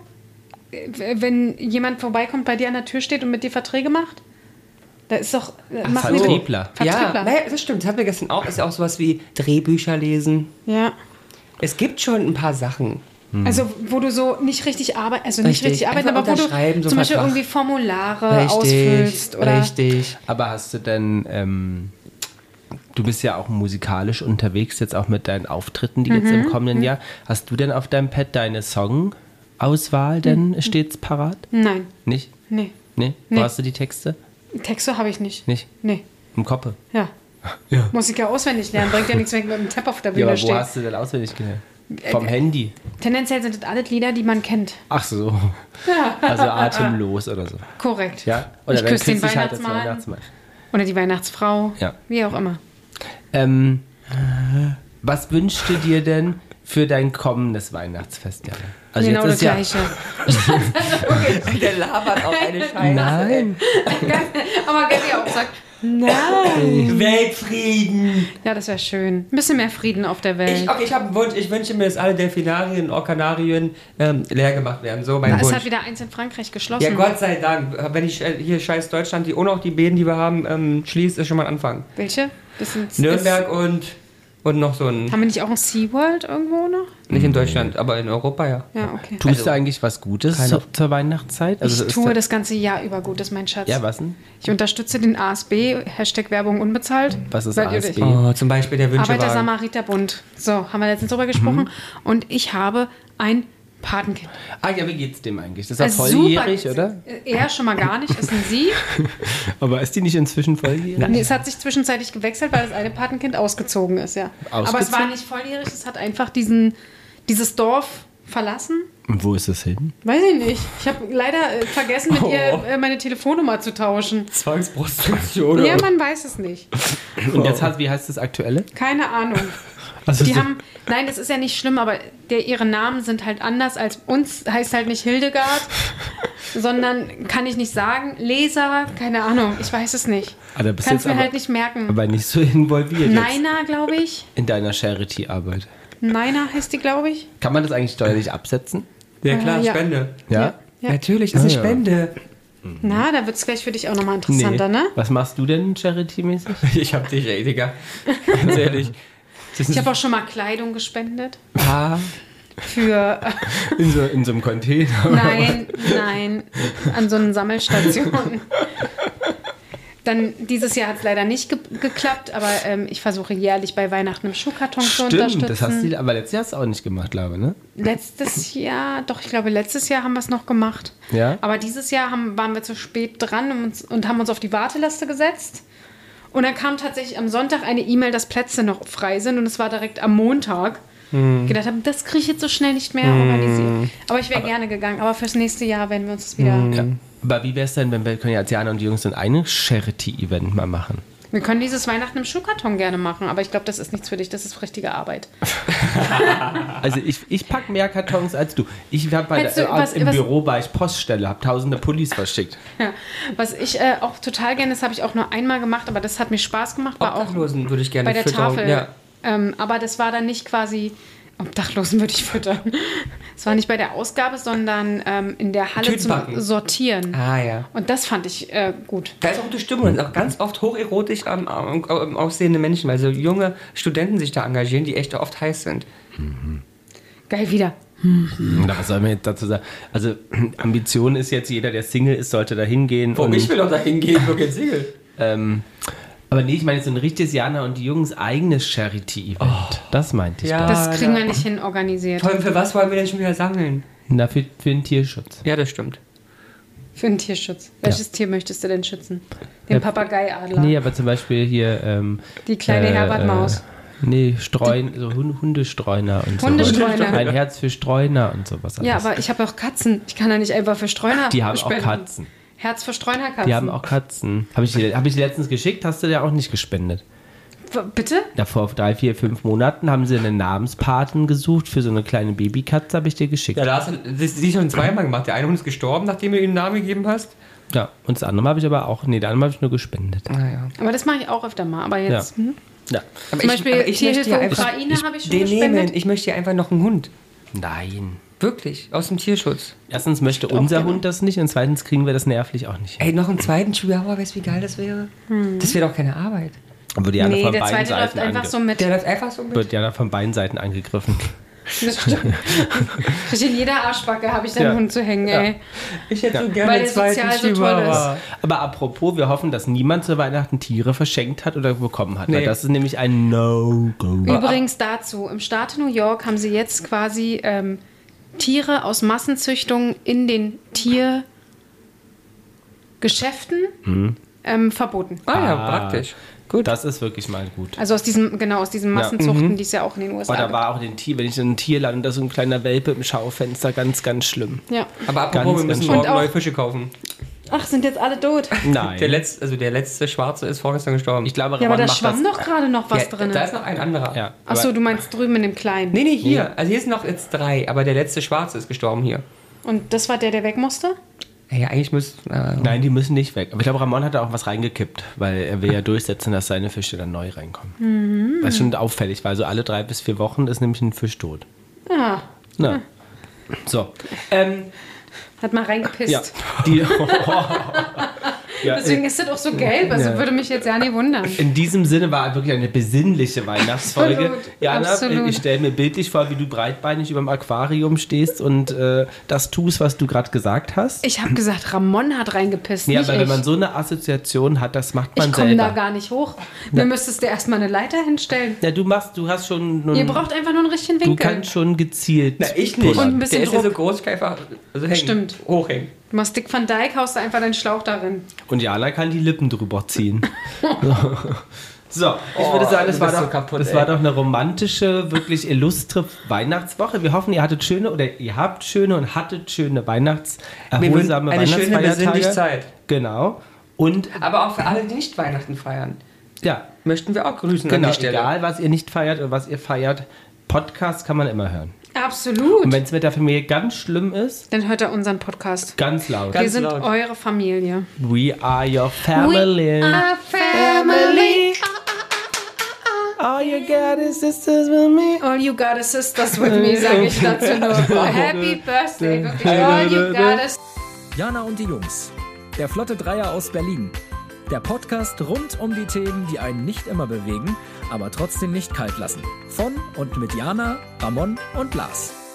Wenn jemand vorbeikommt, bei dir an der Tür steht und mit dir Verträge macht, da ist doch... machen die- Vertriebler. Vertriebler. Ja, naja, das stimmt. Das hatten wir gestern auch. Ist ja auch sowas wie Drehbücher lesen. Ja. Es gibt schon ein paar Sachen. Also, wo du so nicht richtig arbeiten, also nicht Richtig. richtig arbeiten, Einfach aber wo du unterschreiben, so zum Beispiel Vertrag. irgendwie Formulare ausfüllst oder... Richtig. Aber hast du denn, du bist ja auch musikalisch unterwegs, jetzt auch mit deinen Auftritten, die jetzt im kommenden Jahr. Hast du denn auf deinem Pad deine Songauswahl denn stets parat? Nein, Nicht? nee. Nee? Wo Nee. hast du die Texte? Texte habe ich nicht. Nicht? Nee, Im Kopf? ja. Muss ich ja auswendig lernen. Bringt ja nichts, wenn ich mit dem Tab auf der Ja, Bühne aber wo stehe. hast du denn auswendig gelernt? Vom Handy. Tendenziell sind das alles Lieder, die man kennt. Ach so. Also atemlos oder so. Korrekt. Ja? Oder Ich dann küsse den küsst dich halt das Weihnachtsmann. Weihnachtsmann. Oder die Weihnachtsfrau. Ja. Wie auch immer. Was wünschst du dir denn für dein kommendes Weihnachtsfest, Jana? Also Genau das ist ja, Gleiche. Der labert auch eine Scheiße. Nein. Aber Gabby auch sagt, Nein. Weltfrieden. Ja, das wäre schön. Ein bisschen mehr Frieden auf der Welt. Ich habe einen Wunsch. Ich wünsche mir, dass alle Delfinarien, Orkanarien leer gemacht werden. So mein Es Wunsch. hat wieder eins in Frankreich geschlossen. Ja, Gott sei Dank. Wenn ich hier scheiß Deutschland, die auch noch die Bäden, die wir haben, schließt, ist schon mal ein Anfang. Welche? Das sind Nürnberg und noch so ein... Haben wir nicht auch ein SeaWorld irgendwo noch? Nicht in Deutschland, aber in Europa, ja. Ja, okay. Tust du eigentlich was Gutes zur Weihnachtszeit? Also Ich tue das ganze Jahr über Gutes, mein Schatz. Ja, was denn? Ich unterstütze den ASB, Hashtag Werbung unbezahlt. Was ist Seid ihr ASB? nicht? Oh, zum Beispiel der Wünschewagen. Arbeiter-Samariter-Bund. So, haben wir letztens drüber gesprochen. Und ich habe ein Patenkind. Ah ja, wie geht's dem eigentlich? Das ist ja Also volljährig, super. oder? Er schon mal gar nicht, ist ein Sie. Aber ist die nicht inzwischen volljährig? Nee, es hat sich zwischenzeitlich gewechselt, weil das eine Patenkind ausgezogen ist, ja. Aber es war Ausgezogen? nicht volljährig, es hat einfach dieses Dorf verlassen. Und wo ist es hin? Weiß ich nicht. Ich habe leider vergessen, mit ihr meine Telefonnummer zu tauschen. Zwangsprostitution. Ja, man weiß es nicht. Und jetzt wie heißt das aktuelle? Keine Ahnung. Also Die haben, nein, das ist ja nicht schlimm, aber ihre Namen sind halt anders als uns. Heißt halt nicht Hildegard, sondern kann ich nicht sagen. Leser, keine Ahnung, ich weiß es nicht. da bist Kannst jetzt mir halt nicht merken. aber nicht so involviert jetzt Naina, glaube ich. in deiner Charity-Arbeit. Naina heißt die, glaube ich. Kann man das eigentlich steuerlich absetzen? Ja, klar, Ja. Spende. Ja? Ja. Natürlich, das ist eine Ah, ja. Spende. Na, da wird es gleich für dich auch nochmal interessanter, ne? Was machst du denn Charity-mäßig? Ich hab dich, ey, Digga. Ganz ehrlich. Ich habe auch schon mal Kleidung gespendet. Ah, Für, In so einem Container? nein, an so einer Sammelstation. Dann, dieses Jahr hat es leider nicht geklappt, aber ich versuche jährlich bei Weihnachten im Schuhkarton zu unterstützen. Stimmt, das hast du, aber letztes Jahr hast du auch nicht gemacht, glaube ich, ne? Letztes Jahr haben wir es noch gemacht. Ja? Aber dieses Jahr waren wir zu spät dran und haben uns auf die Warteliste gesetzt. Und dann kam tatsächlich am Sonntag eine E-Mail, dass Plätze noch frei sind. Und es war direkt am Montag. Gedacht habe, das kriege ich jetzt so schnell nicht mehr organisiert. Aber ich wäre gerne gegangen. Aber fürs nächste Jahr werden wir uns das wieder... Ja. Aber wie wäre es denn, wenn wir können ja als Jana und die Jungs dann ein Charity-Event mal machen? Wir können dieses Weihnachten im Schuhkarton gerne machen. Aber ich glaube, das ist nichts für dich. Das ist richtige Arbeit. Also ich packe mehr Kartons als du. Ich habe im was- Büro war ich Poststelle, habe tausende Pullis verschickt. Ja. Was ich auch total gerne, das habe ich auch nur einmal gemacht, aber das hat mir Spaß gemacht. War auch Obdachlosen würde ich gerne bei der füttern. Tafel. Ja. Aber das war dann nicht quasi, Obdachlosen würde ich füttern. Es war nicht bei der Ausgabe, sondern in der Halle zum Tütenbacken. Sortieren. Ah, ja. Und das fand ich gut. Da ist auch die Stimmung. Das ist auch ganz oft hocherotisch aussehende Menschen, weil so junge Studenten sich da engagieren, die echt oft heiß sind. Geil wieder. Na, was soll man jetzt dazu sagen? Also Ambition ist jetzt, jeder, der Single ist, sollte da hingehen. Ich will doch da hingehen, nur kein Single. Aber nee, ich meine so ein richtiges Jana und die Jungs eigenes Charity-Event. Das meinte ich. Ja. Das kriegen wir nicht hin organisiert. Vor allem, für was wollen wir denn schon wieder sammeln? Na, für den Tierschutz. Ja, das stimmt. Für den Tierschutz. Welches Tier möchtest du denn schützen? Den Papageiadler. Nee, aber zum Beispiel hier... Die kleine Herbert-Maus. Nee, so Hundestreuner und so. Hundestreuner. Ein Herz für Streuner und sowas. Ja, alles. aber ich habe auch Katzen. Ich kann ja nicht einfach für Streuner Die haben auch spenden. Katzen. Herz für Streunerkatzen. Die haben auch Katzen. Habe ich dir letztens geschickt, hast du ja auch nicht gespendet. Bitte? Ja, vor 3, 4, 5 Monaten haben sie einen Namenspaten gesucht für so eine kleine Babykatze, habe ich dir geschickt. Ja, da hast du sie schon zweimal gemacht. Der eine Hund ist gestorben, nachdem du ihm einen Namen gegeben hast. Ja, und das andere habe ich aber auch, der andere habe ich nur gespendet. Ah, ja. Aber das mache ich auch öfter mal. Aber jetzt, Ja. Aber zum Beispiel möchte Tierhilfe ja einfach Ukraine habe ich schon den gespendet. nehmen. Ich möchte ja einfach noch einen Hund. Nein. Wirklich, aus dem Tierschutz. Erstens möchte unser Hund das nicht und zweitens kriegen wir das nervlich auch nicht. Ey, noch einen zweiten Chihuahua, weißt du, wie geil das wäre? Das wäre doch keine Arbeit. Aber Diana Nee, von der beiden zweite läuft Seiten einfach so mit. Der läuft einfach so mit. wird Diana von beiden Seiten angegriffen. Das stimmt. In jeder Arschbacke habe ich da einen Ja. Hund zu hängen, Ja. ey. Ich hätte so Weil gerne der einen zweiten sozial so toll Chihuahua. Aber apropos, wir hoffen, dass niemand zu Weihnachten Tiere verschenkt hat oder bekommen hat. Nee. Weil das ist nämlich ein No-Go. Übrigens dazu, im Staat New York haben sie jetzt quasi Tiere aus Massenzüchtung in den Tiergeschäften verboten. Ah ja, praktisch. Gut. Das ist wirklich mal gut. Also aus diesen Massenzuchten, die es ja auch in den USA Aber da gibt. war auch wenn ich in ein Tierland, da so ein kleiner Welpe im Schaufenster, ganz, ganz schlimm. Ja. Aber apropos, Ganz, wir müssen ganz morgen schön. Und neue auch- Fische kaufen. Ach, sind jetzt alle tot? Nein. Der letzte Schwarze ist vorgestern gestorben. ich glaube, Ja, aber Ramon da macht schwamm das. doch gerade noch was Ja, drin. da ist noch ein anderer. Ja, Achso, aber- du meinst drüben in dem Kleinen. Nee, hier. Also hier sind noch jetzt 3, aber der letzte Schwarze ist gestorben hier. Und das war der weg musste? Ja, eigentlich müsste... Nein, die müssen nicht weg. Aber ich glaube, Ramon hat da auch was reingekippt, weil er will ja durchsetzen, dass seine Fische dann neu reinkommen. Das ist schon auffällig, weil so alle 3 bis 4 Wochen ist nämlich ein Fisch tot. Ja. Na. So. Hat mal reingepisst. Ja. Deswegen ist das auch so gelb. Also würde mich jetzt ja nicht wundern. In diesem Sinne war wirklich eine besinnliche Weihnachtsfolge. Absolut, Jana, absolut. ich stelle mir bildlich vor, wie du breitbeinig über dem Aquarium stehst und das tust, was du gerade gesagt hast. Ich habe gesagt, Ramon hat reingepisst, Ja, nicht aber ich. wenn man so eine Assoziation hat, das macht man Ich komme selber. da gar nicht hoch. Mir müsstest du erstmal eine Leiter hinstellen. Ja, du hast schon... Ihr braucht einfach nur einen richtigen Du Winkel. kannst schon gezielt... Na, ich nicht. Und ein bisschen Der ist ja so Druck. groß, ich kann einfach hängen, Stimmt. hochhängen. Du machst Dick Van Dyke, haust da einfach deinen Schlauch darin. Und Jana kann die Lippen drüber ziehen. So, ich würde sagen, du bist so kaputt, das ey. war doch eine romantische, wirklich illustre Weihnachtswoche. Wir hoffen, ihr habt schöne und hattet schöne erholsame eine schöne Weihnachtsfeiertage. besinnliche Zeit. Genau. Und Aber auch für alle, die nicht Weihnachten feiern, ja, möchten wir auch grüßen an genau, die Stelle. egal was ihr nicht feiert oder was ihr feiert, Podcast kann man immer hören. Absolut. Und wenn es mit der Familie ganz schlimm ist, Dann hört er unseren Podcast. ganz laut. Wir Ganz sind laut. eure Familie. We are your family. family. All you got is sisters with me. All you got is sisters with me, sage ich dazu nur. Happy Birthday, wirklich. All you got is... Jana und die Jungs. Der Flotte Dreier aus Berlin. Der Podcast rund um die Themen, die einen nicht immer bewegen, aber trotzdem nicht kalt lassen. Von und mit Jana, Ramon und Lars.